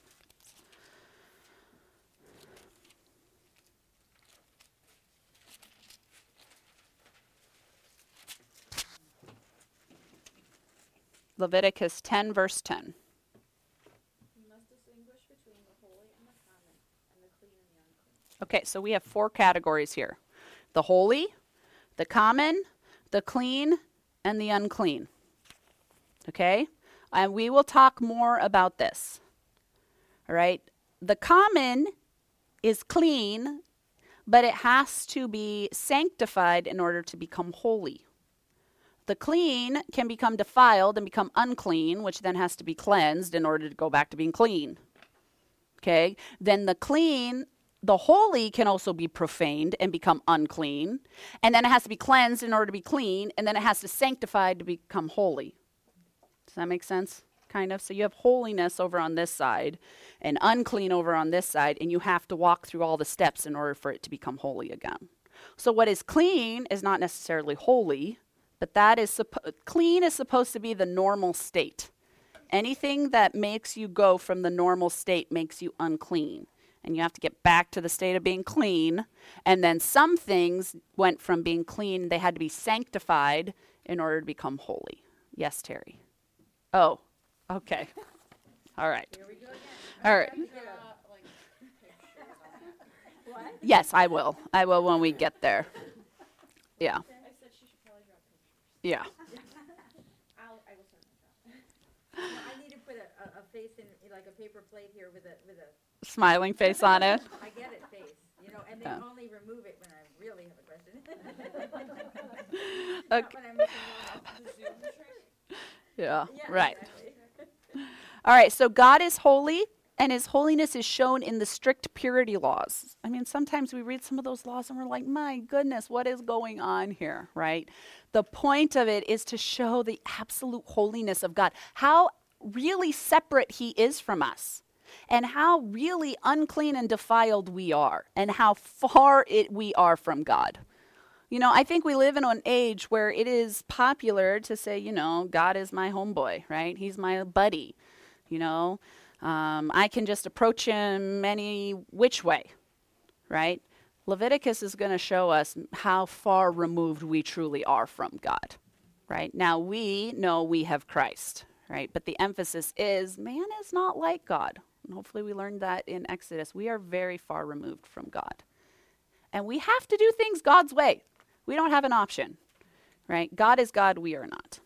Leviticus ten, verse ten. You must distinguish between the holy and the common, and the clean and the unclean. Okay, so we have four categories here. The holy, the common, the clean, and the unclean. Okay? And we will talk more about this. All right? The common is clean, but it has to be sanctified in order to become holy. The clean can become defiled and become unclean, which then has to be cleansed in order to go back to being clean. Okay? Then the clean, the holy can also be profaned and become unclean. And then it has to be cleansed in order to be clean. And then it has to sanctify to become holy. Does that make sense? Kind of. So you have holiness over on this side and unclean over on this side. And you have to walk through all the steps in order for it to become holy again. So what is clean is not necessarily holy. But that is suppo- clean is supposed to be the normal state. Anything that makes you go from the normal state makes you unclean. And you have to get back to the state of being clean. And then some things went from being clean, they had to be sanctified in order to become holy. Yes, Terry. Oh, okay. All right. Here we go again. All right. What? Yes, I will. I will when we get there. Yeah. I said she should probably draw pictures. Yeah. I'll, I will send them No, I need to put a, a, a face in, like a paper plate here with a, with a, Smiling face on it. I get it face, you know, and Yeah. then only remove it when I really have a question. question. Okay. Not when I'm missing one. Yeah, Yeah, right. exactly. All right, so God is holy, and his holiness is shown in the strict purity laws. I mean, sometimes we read some of those laws and we're like, my goodness, what is going on here, right? The point of it is to show the absolute holiness of God, how really separate he is from us, and how really unclean and defiled we are, and how far it we are from God. You know, I think we live in an age where it is popular to say, you know, God is my homeboy, right? He's my buddy, you know. Um, I can just approach him any which way, right? Leviticus is going to show us how far removed we truly are from God, right? Now, we know we have Christ, right? But the emphasis is man is not like God. And hopefully we learned that in Exodus. We are very far removed from God. And we have to do things God's way. We don't have an option, right? God is God, we are not.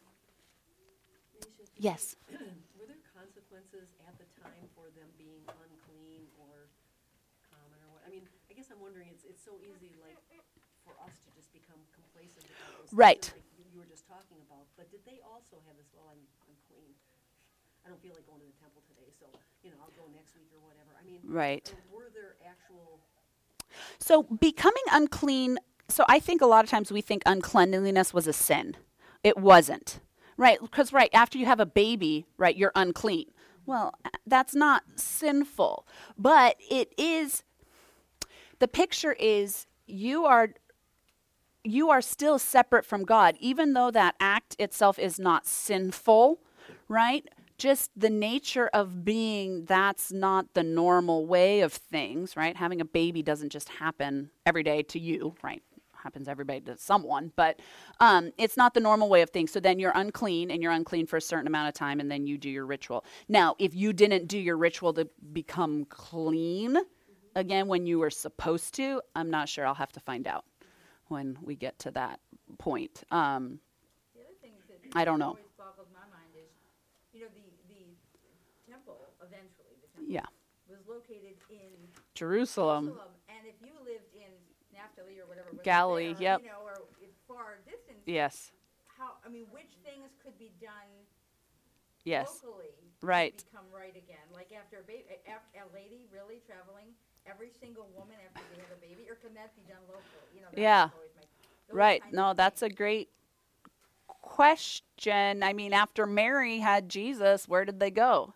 Yes. Were there consequences at the time for them being unclean or common or what? I mean, I guess I'm wondering, it's, it's so easy, like, for us to just become complacent about those things Right. that, like you were just talking about. But did they also have this, well, I'm, I'm clean. I don't feel like going to the temple today, so, you know, I'll go next week or whatever. I mean, Right. or were there actual... So becoming unclean, so I think a lot of times we think uncleanliness was a sin. It wasn't, right? Because, right, after you have a baby, right, you're unclean. Well, that's not sinful. But it is, the picture is you are, you are still separate from God, even though that act itself is not sinful, right? Just the nature of being, that's not the normal way of things, right? Having a baby doesn't just happen every day to you, right? Happens every day to someone, but um, it's not the normal way of things. So then you're unclean, and you're unclean for a certain amount of time, and then you do your ritual. Now, if you didn't do your ritual to become clean, again, when you were supposed to, I'm not sure. I'll have to find out when we get to that point. Um, The other thing that I don't know. always boggles my mind is, you know, the, the temple, eventually, the temple Yeah. was located in Jerusalem. Jerusalem, and if you lived in Naphtali or whatever, was Galilee, there, yep. you know, or in far distance, Yes. how, I mean, which things could be done Yes. locally Right. to become right again? Like after a baby, a, a lady really traveling, every single woman after they have a baby, or can that be done locally? You know, that's Yeah. always my, those Right. kinds No, of that's a things. great question. I mean, after Mary had Jesus, where did they go?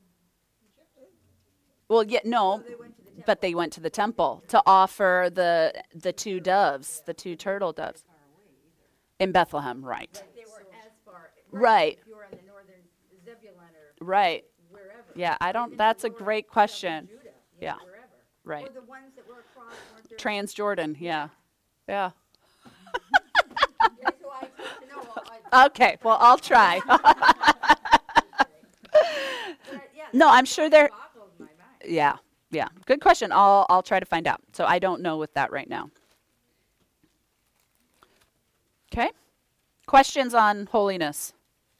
Well, yeah, no, So they went to the temple. but they went to the temple to offer the the two doves, the two turtle doves. In Bethlehem, right. Right, they were as far, Right. if you were on the northern Zebulun or Right. wherever. Yeah, I Or don't, even that's a the lower great southern question. Judah, you Yeah. know, wherever. Right. Or the ones that were across, weren't there? Transjordan, yeah. Yeah. That's who I took to know. Well, I- Okay, well, I'll try. but, yeah, No, that I'm sure there- boggles my mind. Yeah, yeah. Good question. I'll I'll try to find out. So I don't know with that right now. Okay. Questions on holiness?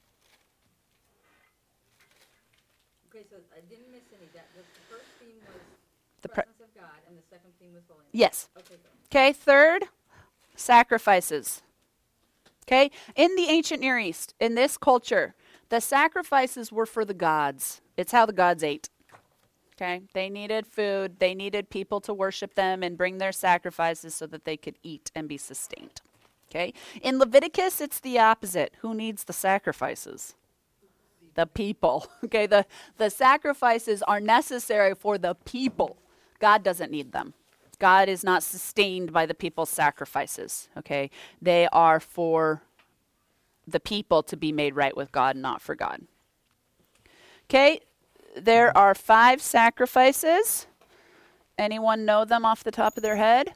Okay, so I didn't miss any. That the first theme was The pre- presence of God, and the second theme was holiness. Yes. Okay, go. Okay, third, sacrifices. Okay, in the ancient Near East, in this culture, the sacrifices were for the gods. It's how the gods ate. Okay, they needed food, they needed people to worship them and bring their sacrifices so that they could eat and be sustained. Okay, in Leviticus, it's the opposite. Who needs the sacrifices? The people. Okay, the, the sacrifices are necessary for the people. God doesn't need them. God is not sustained by the people's sacrifices, okay? They are for the people to be made right with God, not for God. Okay, there are five sacrifices. Anyone know them off the top of their head?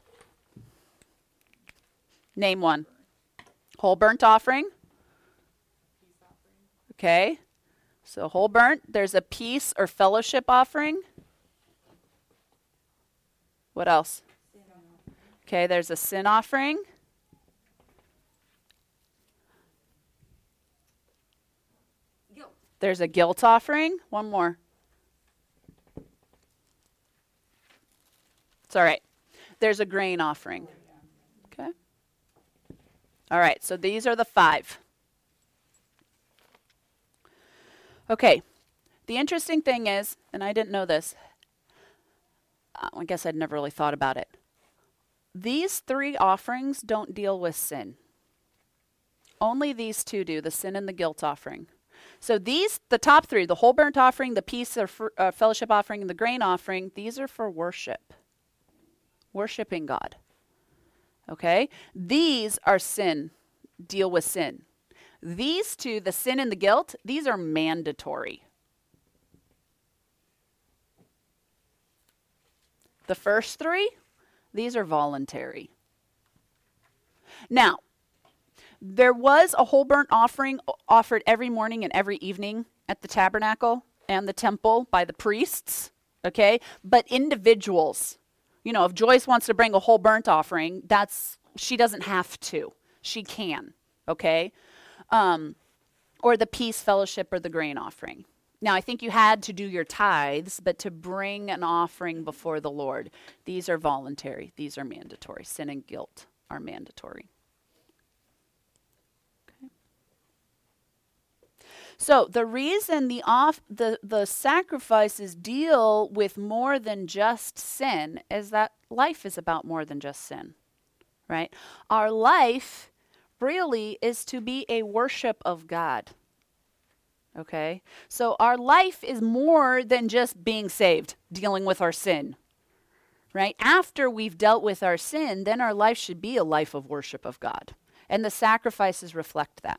Name one. Whole burnt offering. Okay, so whole burnt. There's a peace or fellowship offering. What else? Okay, there's a sin offering. Guilt. There's a guilt offering. One more. It's all right. There's a grain offering. Okay. All right, so these are the five. Okay, the interesting thing is, and I didn't know this, uh, I guess I'd never really thought about it. These three offerings don't deal with sin. Only these two do, the sin and the guilt offering. So these, the top three, the whole burnt offering, the peace or fr- uh, fellowship offering, and the grain offering, these are for worship. Worshiping God. Okay? These are sin, deal with sin. These two, the sin and the guilt, these are mandatory. The first three, these are voluntary. Now, there was a whole burnt offering offered every morning and every evening at the tabernacle and the temple by the priests, okay? But individuals, you know, if Joyce wants to bring a whole burnt offering, that's, she doesn't have to. She can, okay? Um, or the peace fellowship or the grain offering. Now, I think you had to do your tithes, but to bring an offering before the Lord, these are voluntary. These are mandatory. Sin and guilt are mandatory. Okay. So the reason the off the, the sacrifices deal with more than just sin is that life is about more than just sin, right? Our life really is to be a worship of God. Okay? So our life is more than just being saved, dealing with our sin. Right? After we've dealt with our sin, then our life should be a life of worship of God. And the sacrifices reflect that.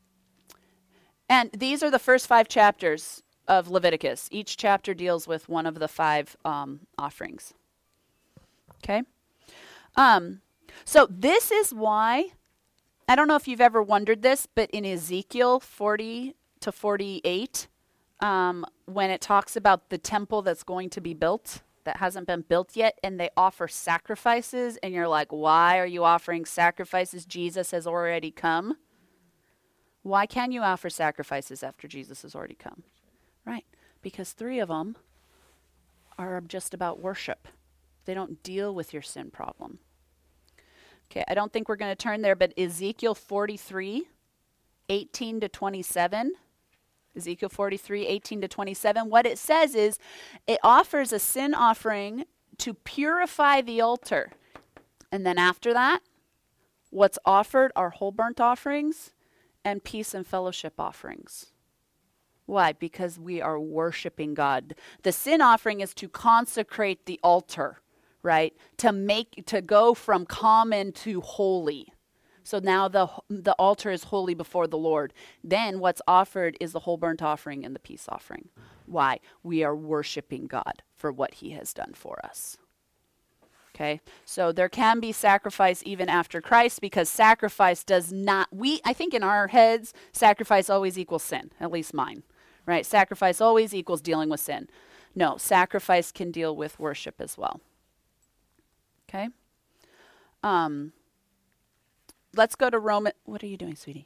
And these are the first five chapters of Leviticus. Each chapter deals with one of the five um, offerings. Okay? Um, so this is why, I don't know if you've ever wondered this, but in Ezekiel forty to forty-eight, um, when it talks about the temple that's going to be built, that hasn't been built yet, and they offer sacrifices, and you're like, why are you offering sacrifices? Jesus has already come. Why can you offer sacrifices after Jesus has already come? Right, because three of them are just about worship. They don't deal with your sin problem. Okay, I don't think we're going to turn there, but Ezekiel forty-three, eighteen to twenty-seven, Ezekiel forty-three, eighteen to twenty-seven, what it says is it offers a sin offering to purify the altar. And then after that, what's offered are whole burnt offerings and peace and fellowship offerings. Why? Because we are worshiping God. The sin offering is to consecrate the altar, right? To make, to go from common to holy. So now the the altar is holy before the Lord. Then what's offered is the whole burnt offering and the peace offering. Why? We are worshiping God for what he has done for us. Okay? So there can be sacrifice even after Christ, because sacrifice does not, we, I think in our heads, sacrifice always equals sin, at least mine, right? Sacrifice always equals dealing with sin. No, sacrifice can deal with worship as well. Okay? Um... Let's go to Roman. What are you doing, sweetie?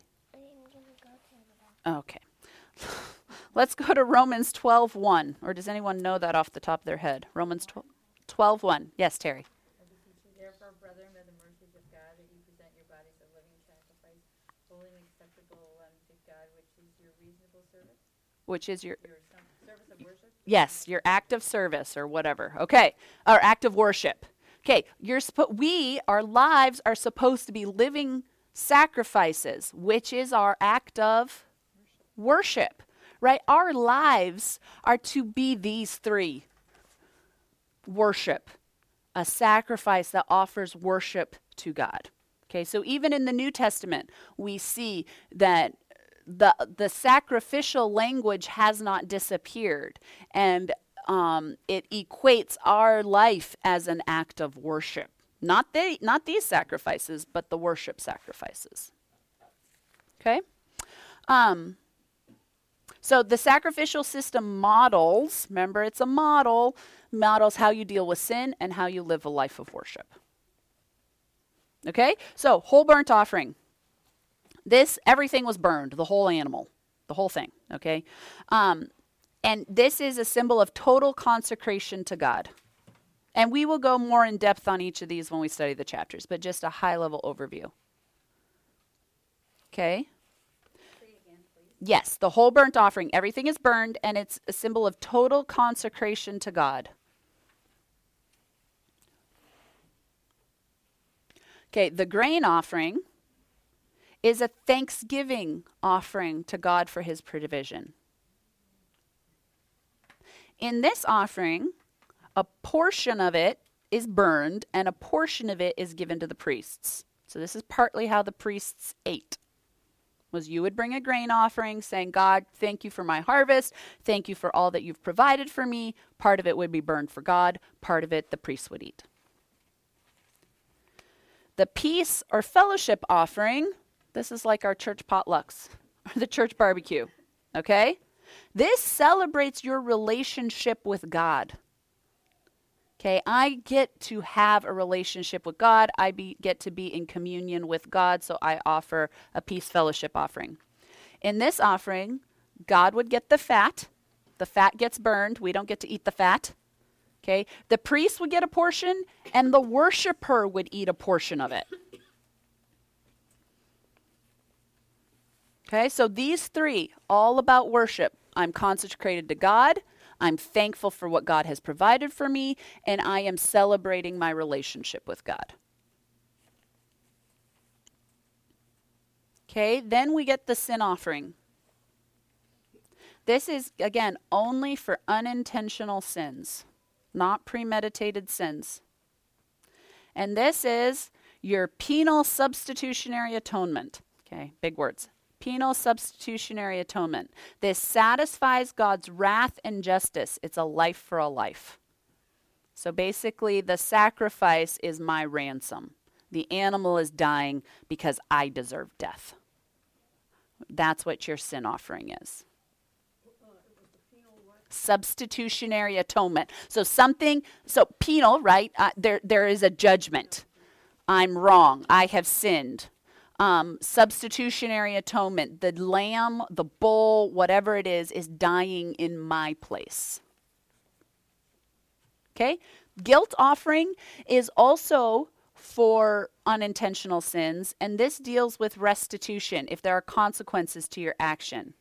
Okay. Let's go to Romans twelve one. Or does anyone know that off the top of their head? Romans twelve one. Yes, Terry. Therefore, brethren, by the mercies of God, that you present your bodies a living sacrifice, holy and acceptable unto God, which is your reasonable service. Which is your, your service of worship. Yes, your act of service or whatever. Okay, our act of worship. Okay, you're suppo- we, our lives are supposed to be living sacrifices, which is our act of worship, right? Our lives are to be these three. Worship, a sacrifice that offers worship to God. Okay, so even in the New Testament, we see that the the sacrificial language has not disappeared, and Um, it equates our life as an act of worship. Not the, not these sacrifices, but the worship sacrifices. Okay? Um, so the sacrificial system models, remember it's a model, models how you deal with sin and how you live a life of worship. Okay? So, whole burnt offering. This, everything was burned, the whole animal, the whole thing. Okay? Um, And this is a symbol of total consecration to God. And we will go more in depth on each of these when we study the chapters, but just a high-level overview. Okay? Say again, please. Yes, the whole burnt offering. Everything is burned, and it's a symbol of total consecration to God. Okay, the grain offering is a thanksgiving offering to God for his provision. In this offering, a portion of it is burned and a portion of it is given to the priests. So this is partly how the priests ate. Was you would bring a grain offering saying, God, thank you for my harvest. Thank you for all that you've provided for me. Part of it would be burned for God. Part of it the priests would eat. The peace or fellowship offering, this is like our church potlucks or the church barbecue, okay? This celebrates your relationship with God. Okay, I get to have a relationship with God. I be, get to be in communion with God, so I offer a peace fellowship offering. In this offering, God would get the fat. The fat gets burned. We don't get to eat the fat. Okay, the priest would get a portion, and the worshiper would eat a portion of it. Okay, so these three, all about worship. I'm consecrated to God, I'm thankful for what God has provided for me, and I am celebrating my relationship with God. Okay, then we get the sin offering. This is, again, only for unintentional sins, not premeditated sins. And this is your penal substitutionary atonement. Okay, big words. Penal substitutionary atonement. This satisfies God's wrath and justice. It's a life for a life. So basically, the sacrifice is my ransom. The animal is dying because I deserve death. That's what your sin offering is. Substitutionary atonement. So something, so penal, right? Uh, there, there is a judgment. I'm wrong. I have sinned. Um, substitutionary atonement. The lamb, the bull, whatever it is, is dying in my place. Okay? Guilt offering is also for unintentional sins, and this deals with restitution if there are consequences to your action.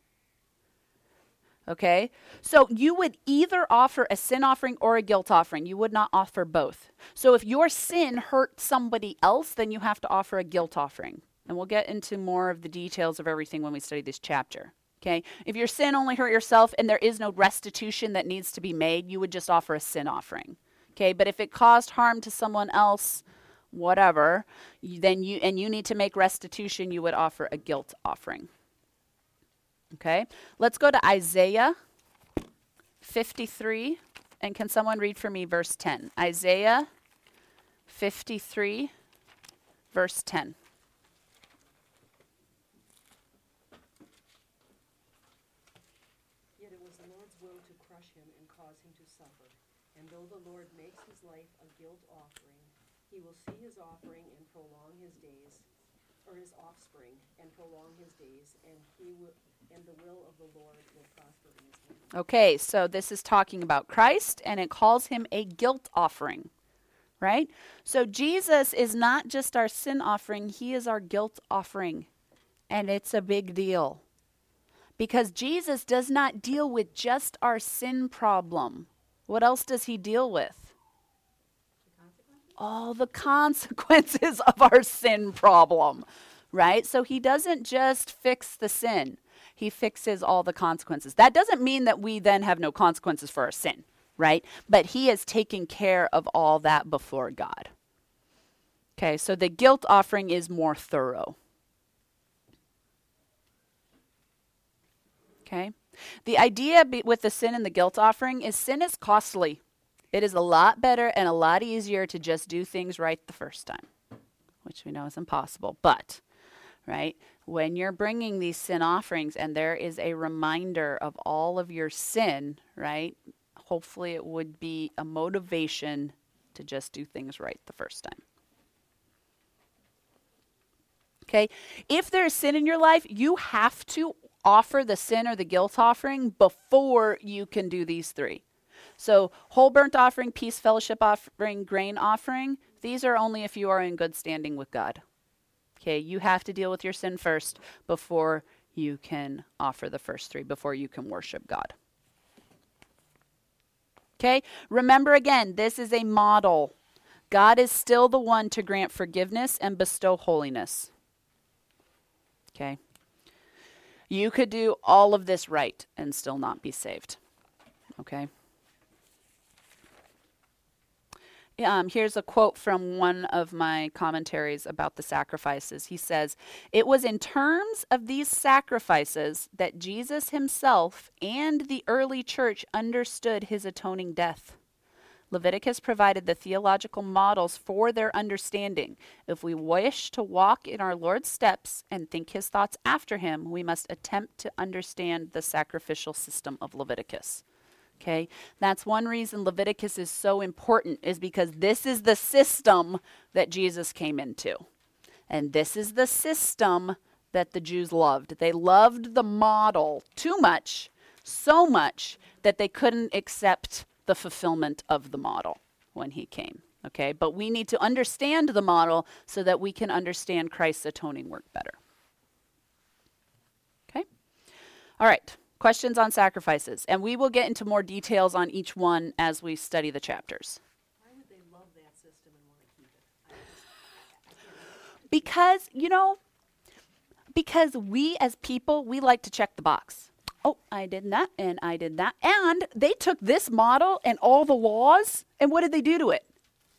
Okay? So you would either offer a sin offering or a guilt offering. You would not offer both. So if your sin hurt somebody else, then you have to offer a guilt offering. And we'll get into more of the details of everything when we study this chapter. Okay? If your sin only hurt yourself and there is no restitution that needs to be made, you would just offer a sin offering. Okay? But if it caused harm to someone else, whatever, then you and you need to make restitution, you would offer a guilt offering. Okay? Let's go to Isaiah fifty-three, and can someone read for me verse ten? Isaiah fifty-three, verse ten. Yet it was the Lord's will to crush him and cause him to suffer. And though the Lord makes his life a guilt offering, he will see his offering and prolong his days, or his offspring, and prolong his days, and he will, and the will of the Lord will prosper in his hand. Okay, so this is talking about Christ, and it calls him a guilt offering, right? So Jesus is not just our sin offering, he is our guilt offering, and it's a big deal. Because Jesus does not deal with just our sin problem. What else does he deal with? All the consequences of our sin problem, right? So he doesn't just fix the sin. He fixes all the consequences. That doesn't mean that we then have no consequences for our sin, right? But he has taken care of all that before God. Okay, so the guilt offering is more thorough. Okay? The idea be- with the sin and the guilt offering is sin is costly. It is a lot better and a lot easier to just do things right the first time, which we know is impossible. But, right, when you're bringing these sin offerings and there is a reminder of all of your sin, right, hopefully it would be a motivation to just do things right the first time. Okay, if there's sin in your life, you have to offer the sin or the guilt offering before you can do these three. So whole burnt offering, peace fellowship offering, grain offering, these are only if you are in good standing with God. Okay, you have to deal with your sin first before you can offer the first three, before you can worship God. Okay, remember again, this is a model. God is still the one to grant forgiveness and bestow holiness. Okay. You could do all of this right and still not be saved. Okay. Um, here's a quote from one of my commentaries about the sacrifices. He says, "It was in terms of these sacrifices that Jesus himself and the early church understood his atoning death. Leviticus provided the theological models for their understanding. If we wish to walk in our Lord's steps and think his thoughts after him, we must attempt to understand the sacrificial system of Leviticus." Okay, that's one reason Leviticus is so important, is because this is the system that Jesus came into. And this is the system that the Jews loved. They loved the model too much, so much, that they couldn't accept the fulfillment of the model when he came. Okay, but we need to understand the model so that we can understand Christ's atoning work better. Okay, all right. Questions on sacrifices, and we will get into more details on each one as we study the chapters. Why would they love that system and want to keep it? I just, I, I can't. Because, you know, because we as people, we like to check the box. Oh, I did that, and I did that. And they took this model and all the laws, and what did they do to it?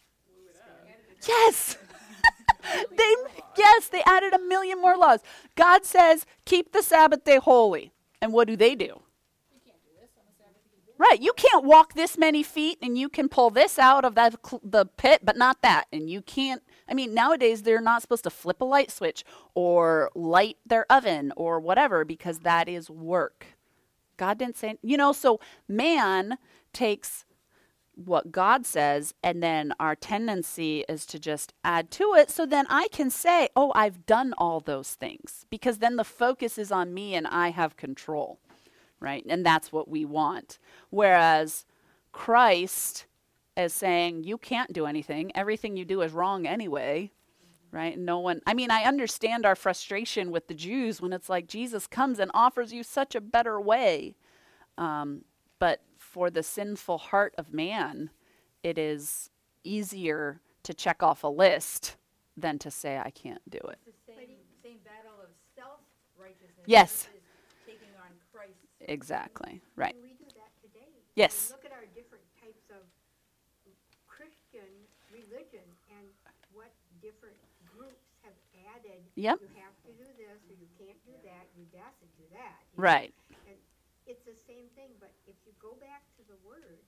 Yes. they yes, they added a million more laws. God says, keep the Sabbath day holy. And what do they do? You can't do this on the Sabbath. You can do Right, you can't walk this many feet, and you can pull this out of that cl- the pit, but not that. And you can't, I mean, nowadays they're not supposed to flip a light switch or light their oven or whatever, because that is work. God didn't say, you know, so man takes what God says, and then our tendency is to just add to it, so then I can say, oh, I've done all those things, because then the focus is on me and I have control, right? And that's what we want. Whereas Christ is saying, you can't do anything. Everything you do is wrong anyway, right? No one, I mean, I understand our frustration with the Jews when it's like Jesus comes and offers you such a better way. Um, but for the sinful heart of man, it is easier to check off a list than to say, I can't do it. It's the same, same battle of self-righteousness. Yes. versus taking on Christ's. Exactly, right. And we do that today. Yes. We look at our different types of Christian religion and what different groups have added. Yep. You have to do this, or you can't do that, you mustn't do that. you know? Right. And it's the same thing, but if you go back to the Word,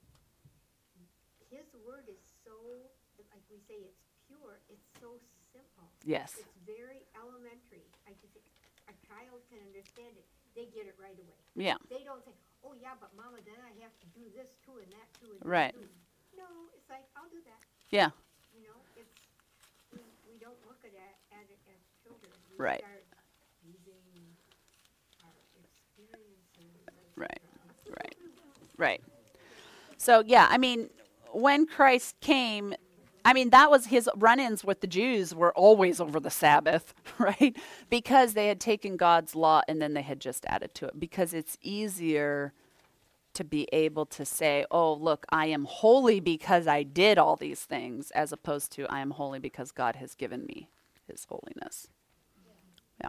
his Word is so, like we say, it's pure, it's so simple. Yes. It's very elementary. I can think a child can understand it. They get it right away. Yeah. They don't think, oh yeah, but Mama, then I have to do this too and that too and this Right. too. No, it's like, I'll do that. Yeah. You know, it's, we, we don't look at it, at it as children. We Right. start using our experiences. Right. Right. Right. So, yeah, I mean, when Christ came, I mean, that was his run-ins with the Jews were always over the Sabbath, right? Because they had taken God's law and then they had just added to it. Because it's easier to be able to say, oh, look, I am holy because I did all these things, as opposed to I am holy because God has given me his holiness. Yeah.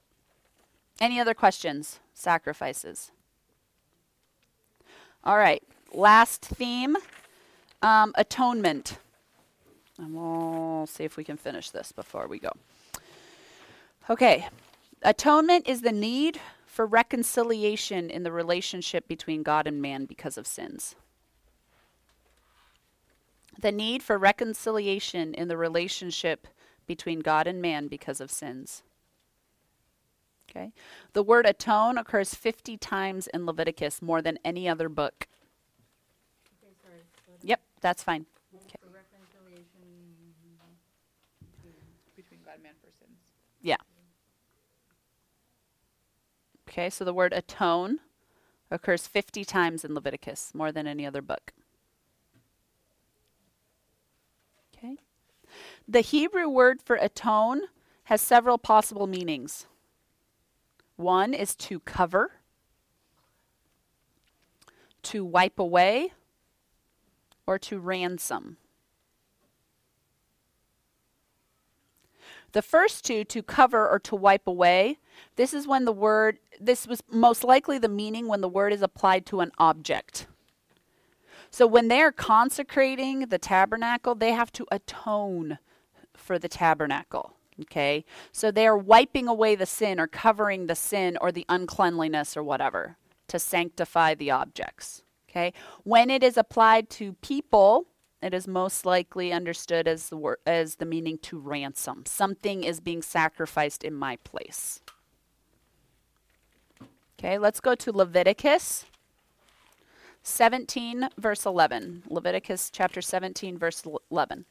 Any other questions? Sacrifices. All right. Last theme, um, atonement. And we'll see if we can finish this before we go. Okay. Atonement is the need for reconciliation in the relationship between God and man because of sins. The need for reconciliation in the relationship between God and man because of sins. Okay. The word atone occurs fifty times in Leviticus, more than any other book. Okay, sorry. so the- Yep, that's fine. For reconciliation between Between God and man for sins. Yeah. Okay, so the word atone occurs fifty times in Leviticus, more than any other book. Okay. The Hebrew word for atone has several possible meanings. One is to cover, to wipe away, or to ransom. The first two, to cover or to wipe away, this is when the word, this was most likely the meaning when the word is applied to an object. So when they're consecrating the tabernacle, they have to atone for the tabernacle. Okay? So they are wiping away the sin or covering the sin or the uncleanliness or whatever to sanctify the objects. Okay? When it is applied to people, it is most likely understood as the word, as the meaning to ransom. Something is being sacrificed in my place. Okay, let's go to Leviticus seventeen, verse eleven. Leviticus chapter seventeen, verse eleven.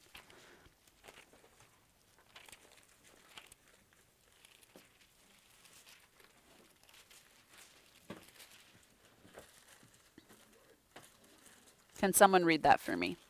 Can someone read that for me?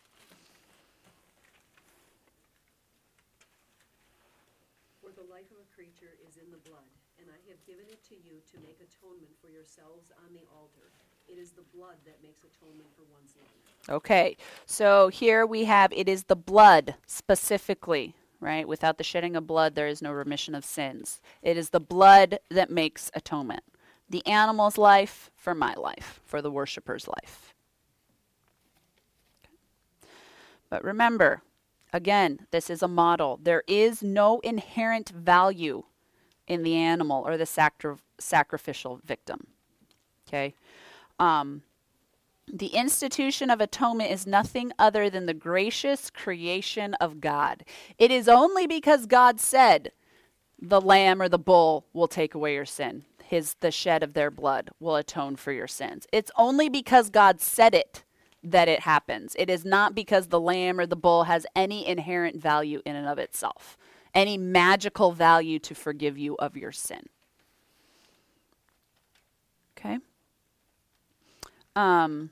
For the life of a creature is in the blood, and I have given it to you to make atonement for yourselves on the altar. It is the blood that makes atonement for one's life. Okay, so here we have, it is the blood specifically, right? Without the shedding of blood, there is no remission of sins. It is the blood that makes atonement. The animal's life for my life, for the worshiper's life. But remember, again, this is a model. There is no inherent value in the animal or the sacri- sacrificial victim. Okay? Um, the institution of atonement is nothing other than the gracious creation of God. It is only because God said the lamb or the bull will take away your sin. His, the shed of their blood will atone for your sins. It's only because God said it that it happens. It is not because the lamb or the bull has any inherent value in and of itself, any magical value to forgive you of your sin. Okay? Um,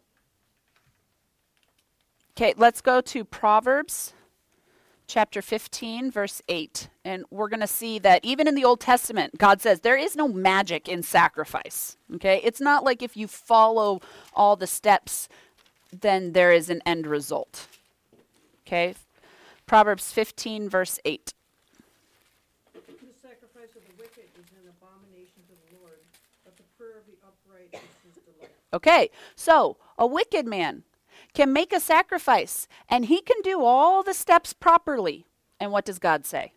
okay, let's go to Proverbs chapter fifteen, verse eight. And we're going to see that even in the Old Testament, God says there is no magic in sacrifice. Okay? It's not like if you follow all the steps, then there is an end result. Okay? Proverbs fifteen, verse eight. The sacrifice of the wicked is an abomination to the Lord, but the prayer of the upright is his delight. Okay, so a wicked man can make a sacrifice, and he can do all the steps properly. And what does God say?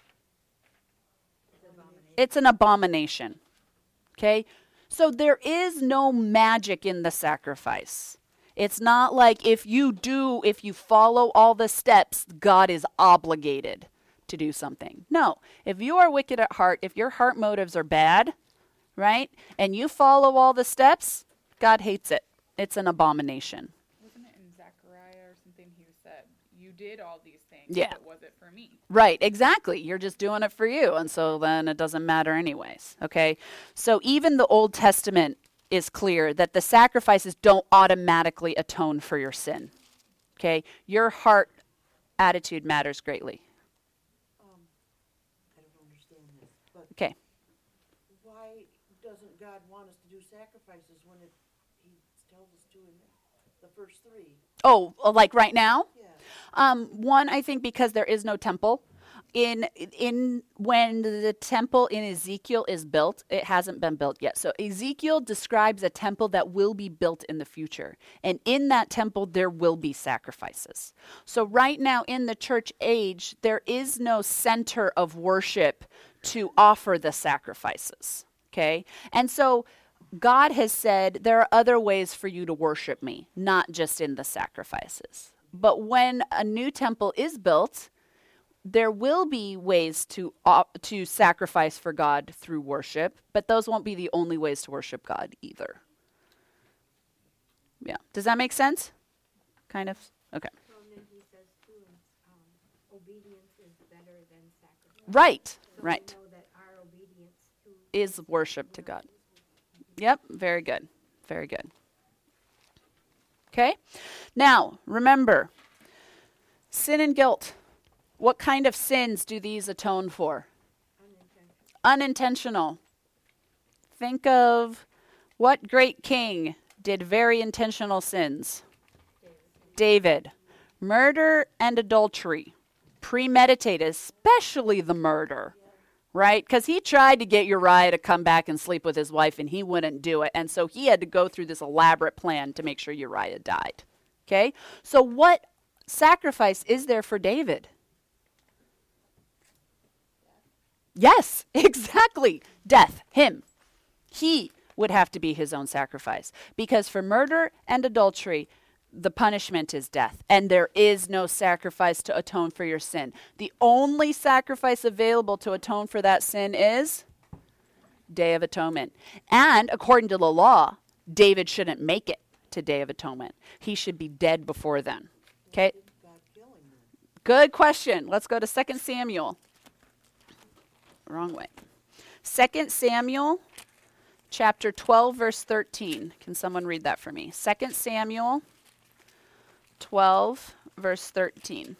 It's an abomination. Okay? So there is no magic in the sacrifice. It's not like if you do, if you follow all the steps, God is obligated to do something. No. If you are wicked at heart, if your heart motives are bad, right, and you follow all the steps, God hates it. It's an abomination. Wasn't it in Zechariah or something he said, you did all these things, Yeah. but was it for me? Right, exactly. You're just doing it for you, and so then it doesn't matter anyways, okay? So even the Old Testament is clear that the sacrifices don't automatically atone for your sin, okay? Your heart attitude matters greatly. Um, I don't understand this, but Okay. why doesn't God want us to do sacrifices when it, he tells us to in the first three? Oh, like right now? Yeah. Um, one, I think because there is no temple. In in when the temple in Ezekiel is built, it hasn't been built yet. So Ezekiel describes a temple that will be built in the future. And in that temple, there will be sacrifices. So right now in the church age, there is no center of worship to offer the sacrifices. Okay? And so God has said there are other ways for you to worship me, not just in the sacrifices. But when a new temple is built, there will be ways to uh, to sacrifice for God through worship, but those won't be the only ways to worship God either. Yeah. Does that make sense? Kind of? Okay. So then he says too, um, obedience is better than sacrifice. Right. So Right. we know that our obedience to Is worship to God. Yep. Very good. Very good. Okay. Now, remember, sin and guilt. What kind of sins do these atone for? Unintentional. Think of what great king did very intentional sins? David. Murder and adultery. Premeditated, especially the murder, right? Because he tried to get Uriah to come back and sleep with his wife, and he wouldn't do it. And so he had to go through this elaborate plan to make sure Uriah died. Okay? So what sacrifice is there for David? Yes, exactly. Death. Him. He would have to be his own sacrifice. Because for murder and adultery, the punishment is death, and there is no sacrifice to atone for your sin. The only sacrifice available to atone for that sin is Day of Atonement. And according to the law, David shouldn't make it to Day of Atonement. He should be dead before then. Okay? Good question. Let's go to Second Samuel. Wrong way. Second Samuel chapter twelve, verse thirteen. Can someone read that for me? Second Samuel twelve, verse thirteen.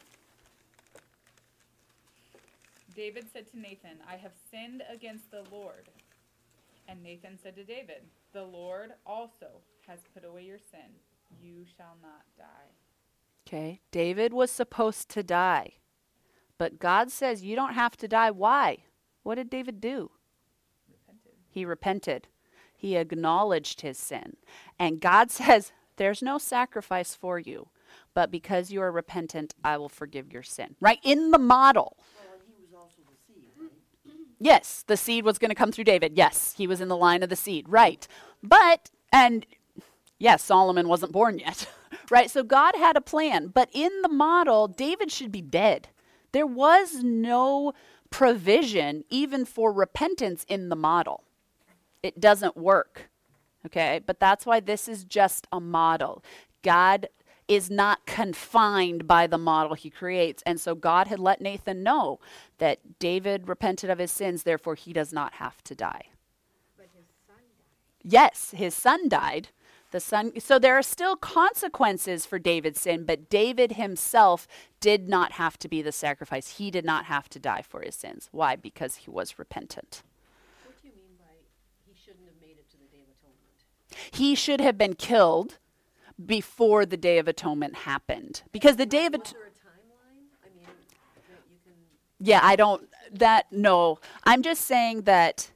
David said to Nathan, I have sinned against the Lord. And Nathan said to David, the Lord also has put away your sin. You shall not die. Okay, David was supposed to die. But God says you don't have to die. Why? What did David do? Repented. He repented. He acknowledged his sin. And God says, there's no sacrifice for you. But because you are repentant, I will forgive your sin. Right? In the model. Well, and he was also the seed, right? Yes, the seed was going to come through David. Yes, he was in the line of the seed. Right. But, and yes, Solomon wasn't born yet. Right? So God had a plan. But in the model, David should be dead. There was no provision even for repentance in the model. It doesn't work. Okay? But that's why this is just a model. God is not confined by the model he creates. And so God had let Nathan know that David repented of his sins, therefore he does not have to die. But his son died. Yes, his son died. The son, so there are still consequences for David's sin, but David himself did not have to be the sacrifice. He did not have to die for his sins. Why? Because he was repentant. What do you mean by he shouldn't have made it to the Day of Atonement? He should have been killed before the Day of Atonement happened. Because the Day of Was Atonement... there a timeline? I mean, that you can... Yeah, I don't, that, no. I'm just saying that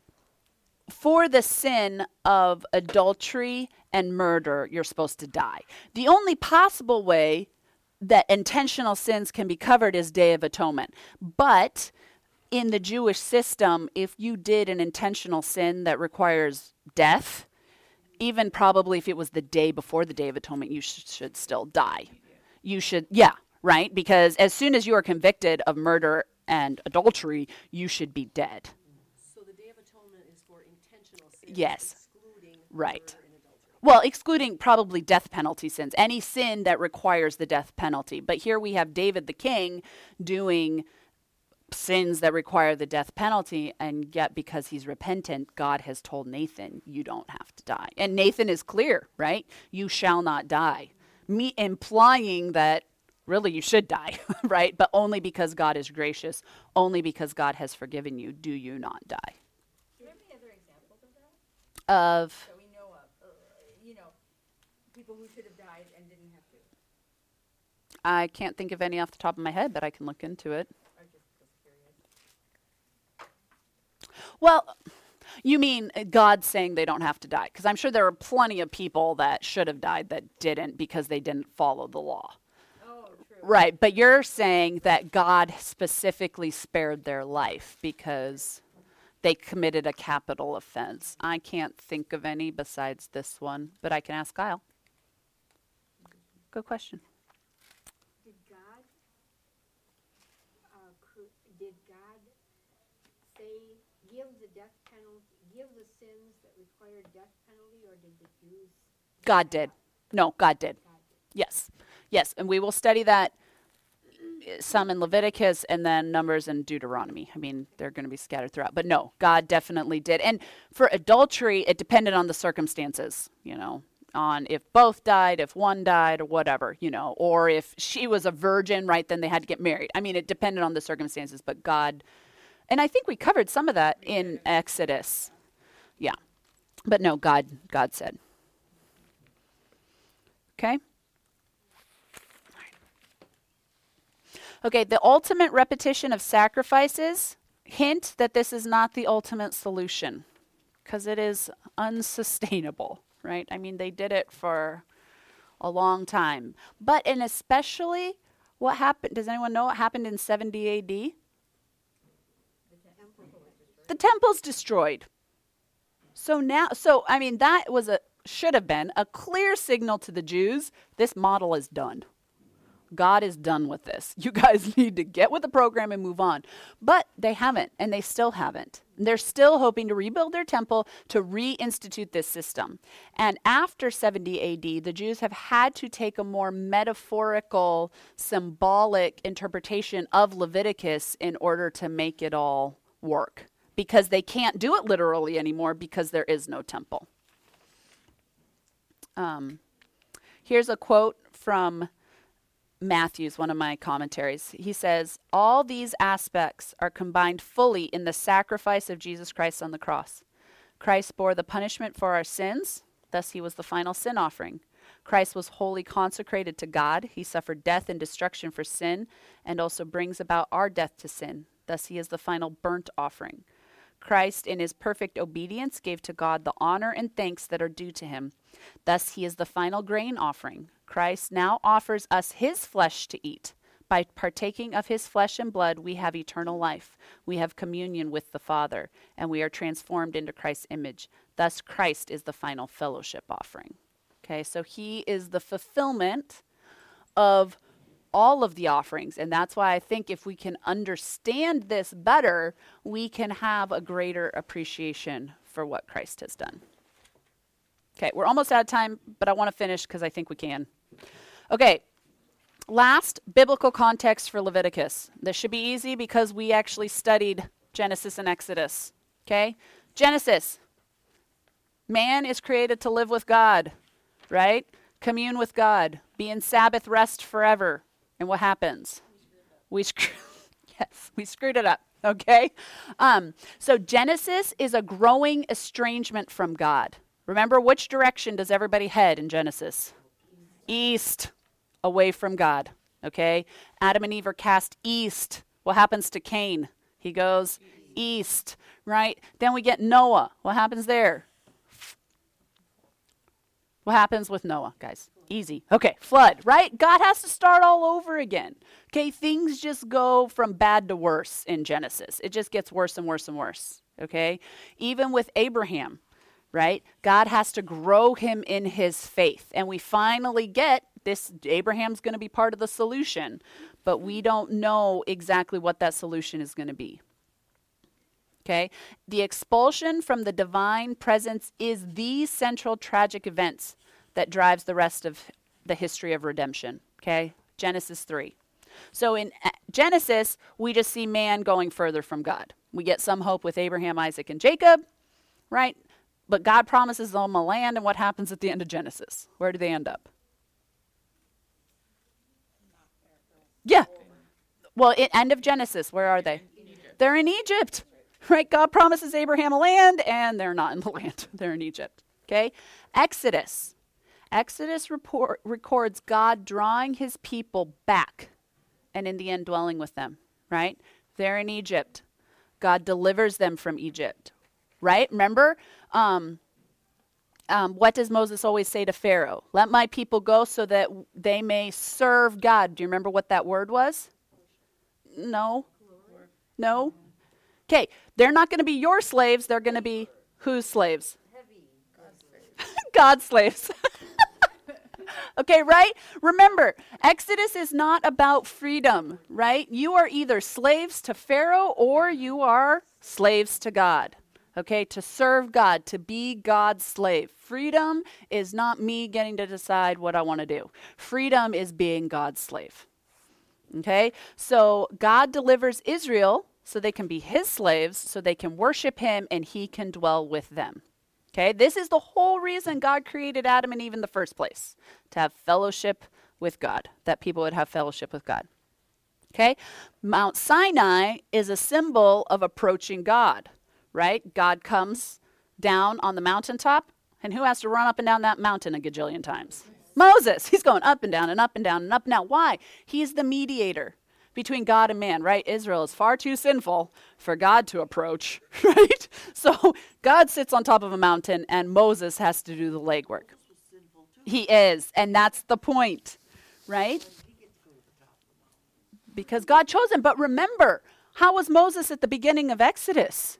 for the sin of adultery and murder, you're supposed to die. The only possible way that intentional sins can be covered is Day of Atonement. But in the Jewish system, if you did an intentional sin that requires death, even probably if it was the day before the Day of Atonement, you sh- should still die. You should, yeah, right? Because as soon as you are convicted of murder and adultery, you should be dead. So the Day of Atonement is for intentional sins, Yes. excluding Right. murder and adultery. Well, excluding probably death penalty sins, any sin that requires the death penalty. But here we have David the king doing sins that require the death penalty, and yet because he's repentant, God has told Nathan, you don't have to die. And Nathan is clear, right? You shall not die. Me implying that really you should die, right? But only because God is gracious, only because God has forgiven you, do you not die. Do you have any other examples of that, Of, that we know of? Uh, you know, people who should have died and didn't have to? I can't think of any off the top of my head, but I can look into it. I just was curious. Well, you mean God saying they don't have to die? Because I'm sure there are plenty of people that should have died that didn't because they didn't follow the law. Oh, true. Right, but you're saying that God specifically spared their life because they committed a capital offense. I can't think of any besides this one, but I can ask Kyle. Good question. Did God, uh, cr- did God say, give the death penalty, give the sins that required death penalty, or did the Jews? God did. No, God did. God did. Yes. Yes, and we will study that uh, some in Leviticus and then Numbers and Deuteronomy. I mean, they're going to be scattered throughout. But no, God definitely did. And for adultery, it depended on the circumstances, you know. on if both died, if one died, or whatever, you know, or if she was a virgin, right, then they had to get married. I mean, it depended on the circumstances, but God, and I think we covered some of that in Exodus. Yeah. But no, God, God said. Okay? Okay, the ultimate repetition of sacrifices hint that this is not the ultimate solution because it is unsustainable, right? I mean, they did it for a long time. But, and especially, what happened, does anyone know what happened in seventy A D? The temple's destroyed. So now, so, I mean, that was a, should have been a clear signal to the Jews, this model is done. God is done with this. You guys need to get with the program and move on. But they haven't, and they still haven't. They're still hoping to rebuild their temple to reinstitute this system. And after seventy A D, the Jews have had to take a more metaphorical, symbolic interpretation of Leviticus in order to make it all work. Because they can't do it literally anymore because there is no temple. Um, here's a quote from Matthews, one of my commentaries. He says, all these aspects are combined fully in the sacrifice of Jesus Christ on the cross. Christ bore the punishment for our sins, thus he was the final sin offering. Christ was wholly consecrated to God. He suffered death and destruction for sin and also brings about our death to sin. Thus he is the final burnt offering. Christ, in his perfect obedience, gave to God the honor and thanks that are due to him. Thus he is the final grain offering. Christ now offers us his flesh to eat. By partaking of his flesh and blood, we have eternal life. We have communion with the Father, and we are transformed into Christ's image. Thus Christ is the final fellowship offering. Okay, so he is the fulfillment of all of the offerings. And that's why I think if we can understand this better, we can have a greater appreciation for what Christ has done. Okay, we're almost out of time, but I want to finish because I think we can. Okay, last biblical context for Leviticus. This should be easy because we actually studied Genesis and Exodus. Okay, Genesis. Man is created to live with God, right? Commune with God, be in Sabbath rest forever. And what happens? We screw- yes, we screwed it up. Okay? Um, so Genesis is a growing estrangement from God. Remember, which direction does everybody head in Genesis? East, away from God. Okay? Adam and Eve are cast east. What happens to Cain? He goes east, right? Then we get Noah. What happens there? What happens with Noah, guys? Easy. Okay, flood, right? God has to start all over again. Okay, things just go from bad to worse in Genesis. It just gets worse and worse and worse. Okay? Even with Abraham, right? God has to grow him in his faith. And we finally get this, Abraham's going to be part of the solution, but we don't know exactly what that solution is going to be. Okay? The expulsion from the divine presence is the central tragic events that drives the rest of the history of redemption. Okay? Genesis three. So in Genesis, we just see man going further from God. We get some hope with Abraham, Isaac, and Jacob, right? But God promises them a land, and what happens at the end of Genesis? Where do they end up? Yeah. Well, at end of Genesis, where are they? In they're in Egypt, right? God promises Abraham a land, and they're not in the land. They're in Egypt, okay? Exodus. Exodus report, records God drawing his people back and in the end dwelling with them, right? They're in Egypt. God delivers them from Egypt, right? Remember, um, um, what does Moses always say to Pharaoh? Let my people go so that they may serve God. Do you remember what that word was? No. No. Okay, they're not going to be your slaves. They're going to be whose slaves? God's slaves. Okay, right? Remember, Exodus is not about freedom, right? You are either slaves to Pharaoh or you are slaves to God. Okay, to serve God, to be God's slave. Freedom is not me getting to decide what I want to do. Freedom is being God's slave. Okay, so God delivers Israel so they can be his slaves, so they can worship him and he can dwell with them. Okay, this is the whole reason God created Adam and Eve in the first place, to have fellowship with God, that people would have fellowship with God. Okay, Mount Sinai is a symbol of approaching God, right? God comes down on the mountaintop, and who has to run up and down that mountain a gajillion times? Moses. He's going up and down and up and down and up and down. Why? He's the mediator between God and man, right? Israel is far too sinful for God to approach, right? So God sits on top of a mountain and Moses has to do the legwork. He is, and that's the point, right? Because God chose him. But remember, how was Moses at the beginning of Exodus?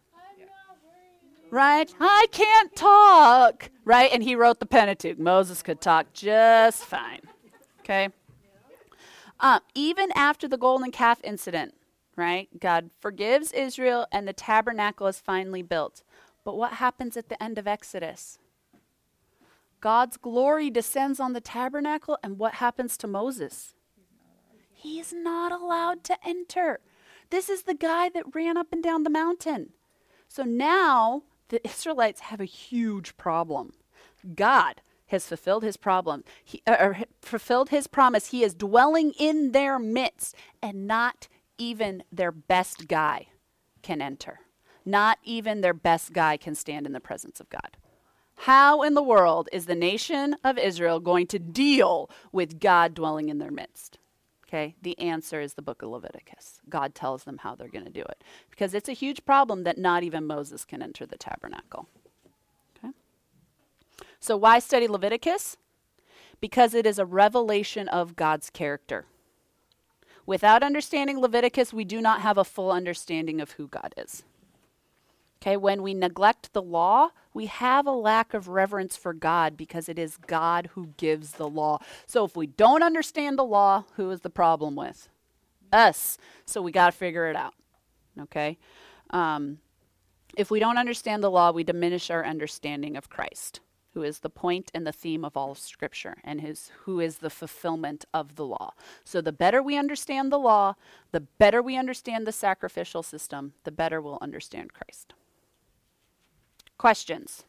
Right? I can't talk, right? And he wrote the Pentateuch. Moses could talk just fine, okay? Uh, even after the golden calf incident, right? God forgives Israel and the tabernacle is finally built. But what happens at the end of Exodus? God's glory descends on the tabernacle, and what happens to Moses? He's not allowed to enter. This is the guy that ran up and down the mountain. So now the Israelites have a huge problem. God has fulfilled his problem, he, uh, or fulfilled his promise. He is dwelling in their midst, and not even their best guy can enter. Not even their best guy can stand in the presence of God. How in the world is the nation of Israel going to deal with God dwelling in their midst? Okay, the answer is the book of Leviticus. God tells them how they're going to do it, because it's a huge problem that not even Moses can enter the tabernacle. Okay. So why study Leviticus? Because it is a revelation of God's character. Without understanding Leviticus, we do not have a full understanding of who God is. Okay, when we neglect the law, we have a lack of reverence for God, because it is God who gives the law. So if we don't understand the law, who is the problem with? Us. So we got to figure it out. Okay? Um, if we don't understand the law, we diminish our understanding of Christ, who is the point and the theme of all of Scripture, and his, who is the fulfillment of the law. So the better we understand the law, the better we understand the sacrificial system, the better we'll understand Christ. Questions?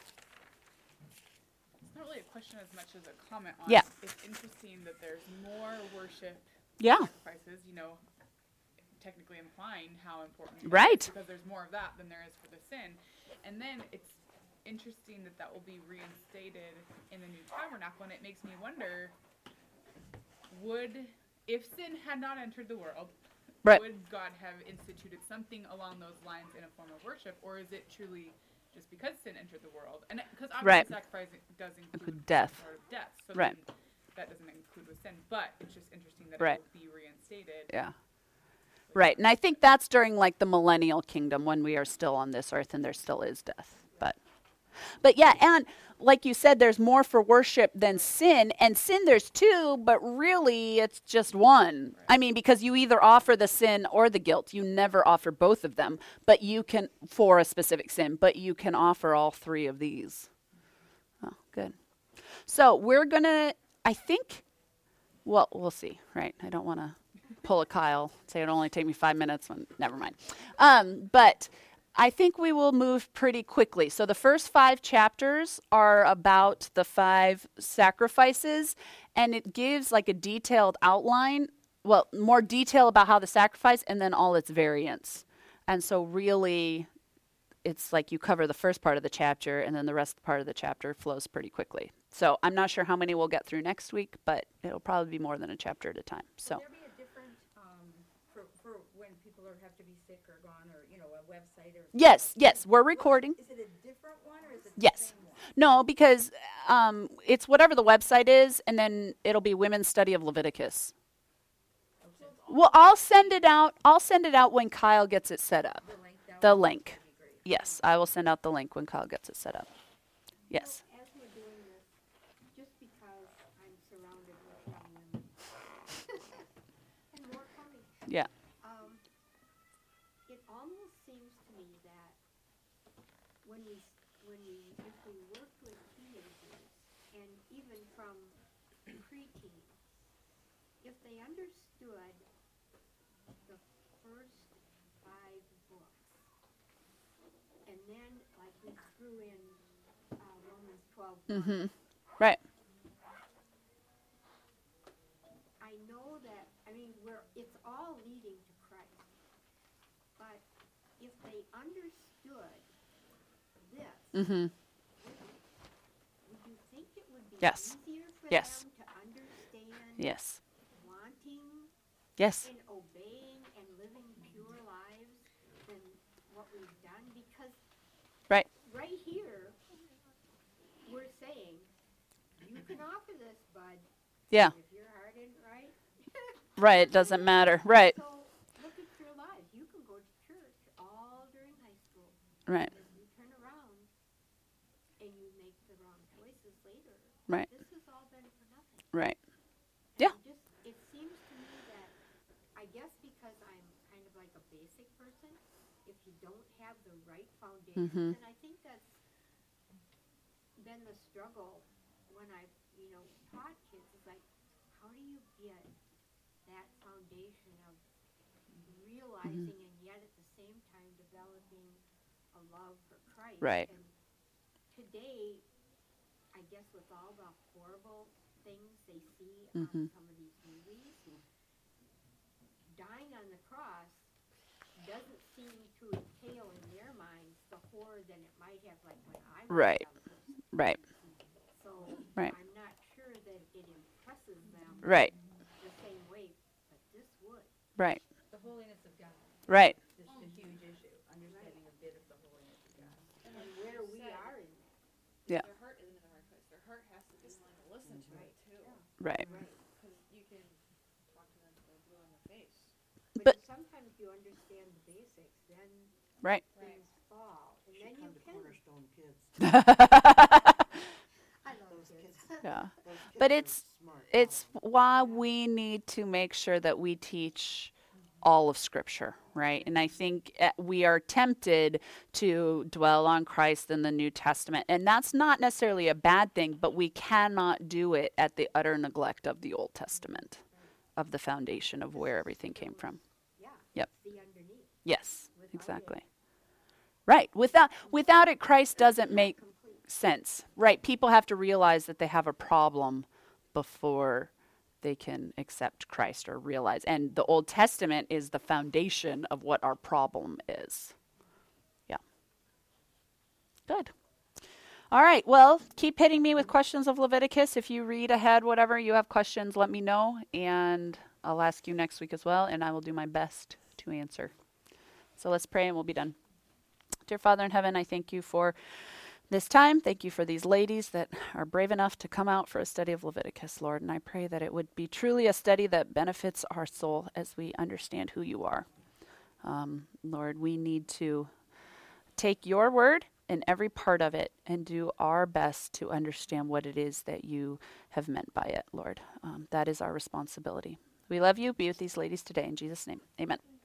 It's not really a question as much as a comment on Yeah. It's interesting that there's more worship Yeah. sacrifices, you know, technically implying how important it is, Right. because there's more of that than there is for the sin. And then it's interesting that that will be reinstated in the new tabernacle, and it makes me wonder, would, if sin had not entered the world, Right. would God have instituted something along those lines in a form of worship, or is it truly just because sin entered the world? And because obviously Right. sacrifice does include Include death. some sort of death, so Right. then that doesn't include with sin, but it's just interesting that Right. it will be reinstated. Yeah. Right. And I think that's during like the millennial kingdom, when we are still on this earth and there still is death. But But yeah, and like you said, there's more for worship than sin. And sin, there's two, but really it's just one. I mean, because you either offer the sin or the guilt. You never offer both of them, but you can, for a specific sin, but you can offer all three of these. Oh, good. So we're going to, I think, well, we'll see, right? I don't want to pull a Kyle, say it'll only take me five minutes. When, never mind. Um, but I think we will move pretty quickly. So the first five chapters are about the five sacrifices, and it gives like a detailed outline, well, more detail about how the sacrifice, and then all its variants. And so really, it's like you cover the first part of the chapter, and then the rest part of the chapter flows pretty quickly. So I'm not sure how many we'll get through next week, but it'll probably be more than a chapter at a time. So. Will there be a different, um, for, for when people are, have to be sick or gone, or, you know, a website or? Yes, yes, we're recording. Is it a different one, or is it the Yes. same one? No, because um, it's whatever the website is, and then it'll be Women's Study of Leviticus. Well, I'll send it out. I'll send it out when Kyle gets it set up. The link down? The link. That'd be great. Yes, I will send out the link when Kyle gets it set up. Yes. As we're doing this, just because I'm surrounded with young women and more coming, Yeah. um, it almost seems to me that when we, s- when we, if we work with teenagers and even from preteens, if they understood the first five books, and then like we threw in, uh, Romans twelve. Mm-hmm. Right. I know that, I mean, we're, it's all leading to Christ. But if they understood this, Mm-hmm. would you think it would be Yes. easier for Yes. them to understand Yes. wanting Yes. and obeying and living pure lives than what we've done? Because Right. right here, we're saying, you can offer this, bud. Yeah. If your heart isn't right. Right. It doesn't matter. Right. So look at your lives. You can go to church all during high school. Right. If you turn around and you make the wrong choices later, Right. this has all been for nothing. Right. And Yeah. Just, it seems to me that, I guess because I'm kind of like a basic person, if you don't have the right foundation, Mhm. and I think that's been the struggle when I've, you know, taught kids, is like, how do you get that foundation of realizing Mm-hmm. and yet at the same time developing a love for Christ? Right. And today, I guess with all the horrible things they see Mhm. on some of these movies, dying on the cross doesn't seem to entail in their minds the horror that it might have like when I was Right. a young person. Right. So Right. I'm not sure that it impresses them Right. the same way, but this would. Right. The holiness of God Right. is the huge issue, understanding a bit of the holiness of God. And where we are in that. Yeah. Their heart isn't in the right place. Their heart has to be willing to listen to it too. Right. Right. Because you can talk to them till they're blue in the face. But, But- sometimes you understand the basics, then Right. things fall. And Should then come you to can. Cornerstone Kids. I love Those kids. kids, Yeah. those But kids are it's- smart. It's why we need to make sure that we teach all of Scripture, right? And I think uh, we are tempted to dwell on Christ in the New Testament. And that's not necessarily a bad thing, but we cannot do it at the utter neglect of the Old Testament, of the foundation of where everything came from. Yeah. Yep. The underneath. Yes, Without exactly. it, Right. Without without it, Christ doesn't not make complete. sense. Right. People have to realize that they have a problem before they can accept Christ or realize. And the Old Testament is the foundation of what our problem is. Yeah. Good. All right. Well, keep hitting me with questions of Leviticus. If you read ahead, whatever you have questions, let me know. And I'll ask you next week as well. And I will do my best to answer. So let's pray and we'll be done. Dear Father in heaven, I thank you for this time. Thank you for these ladies that are brave enough to come out for a study of Leviticus, Lord. And I pray that it would be truly a study that benefits our soul as we understand who you are. Um, Lord, we need to take your word and every part of it and do our best to understand what it is that you have meant by it, Lord. Um, that is our responsibility. We love you. Be with these ladies today. In Jesus' name, amen.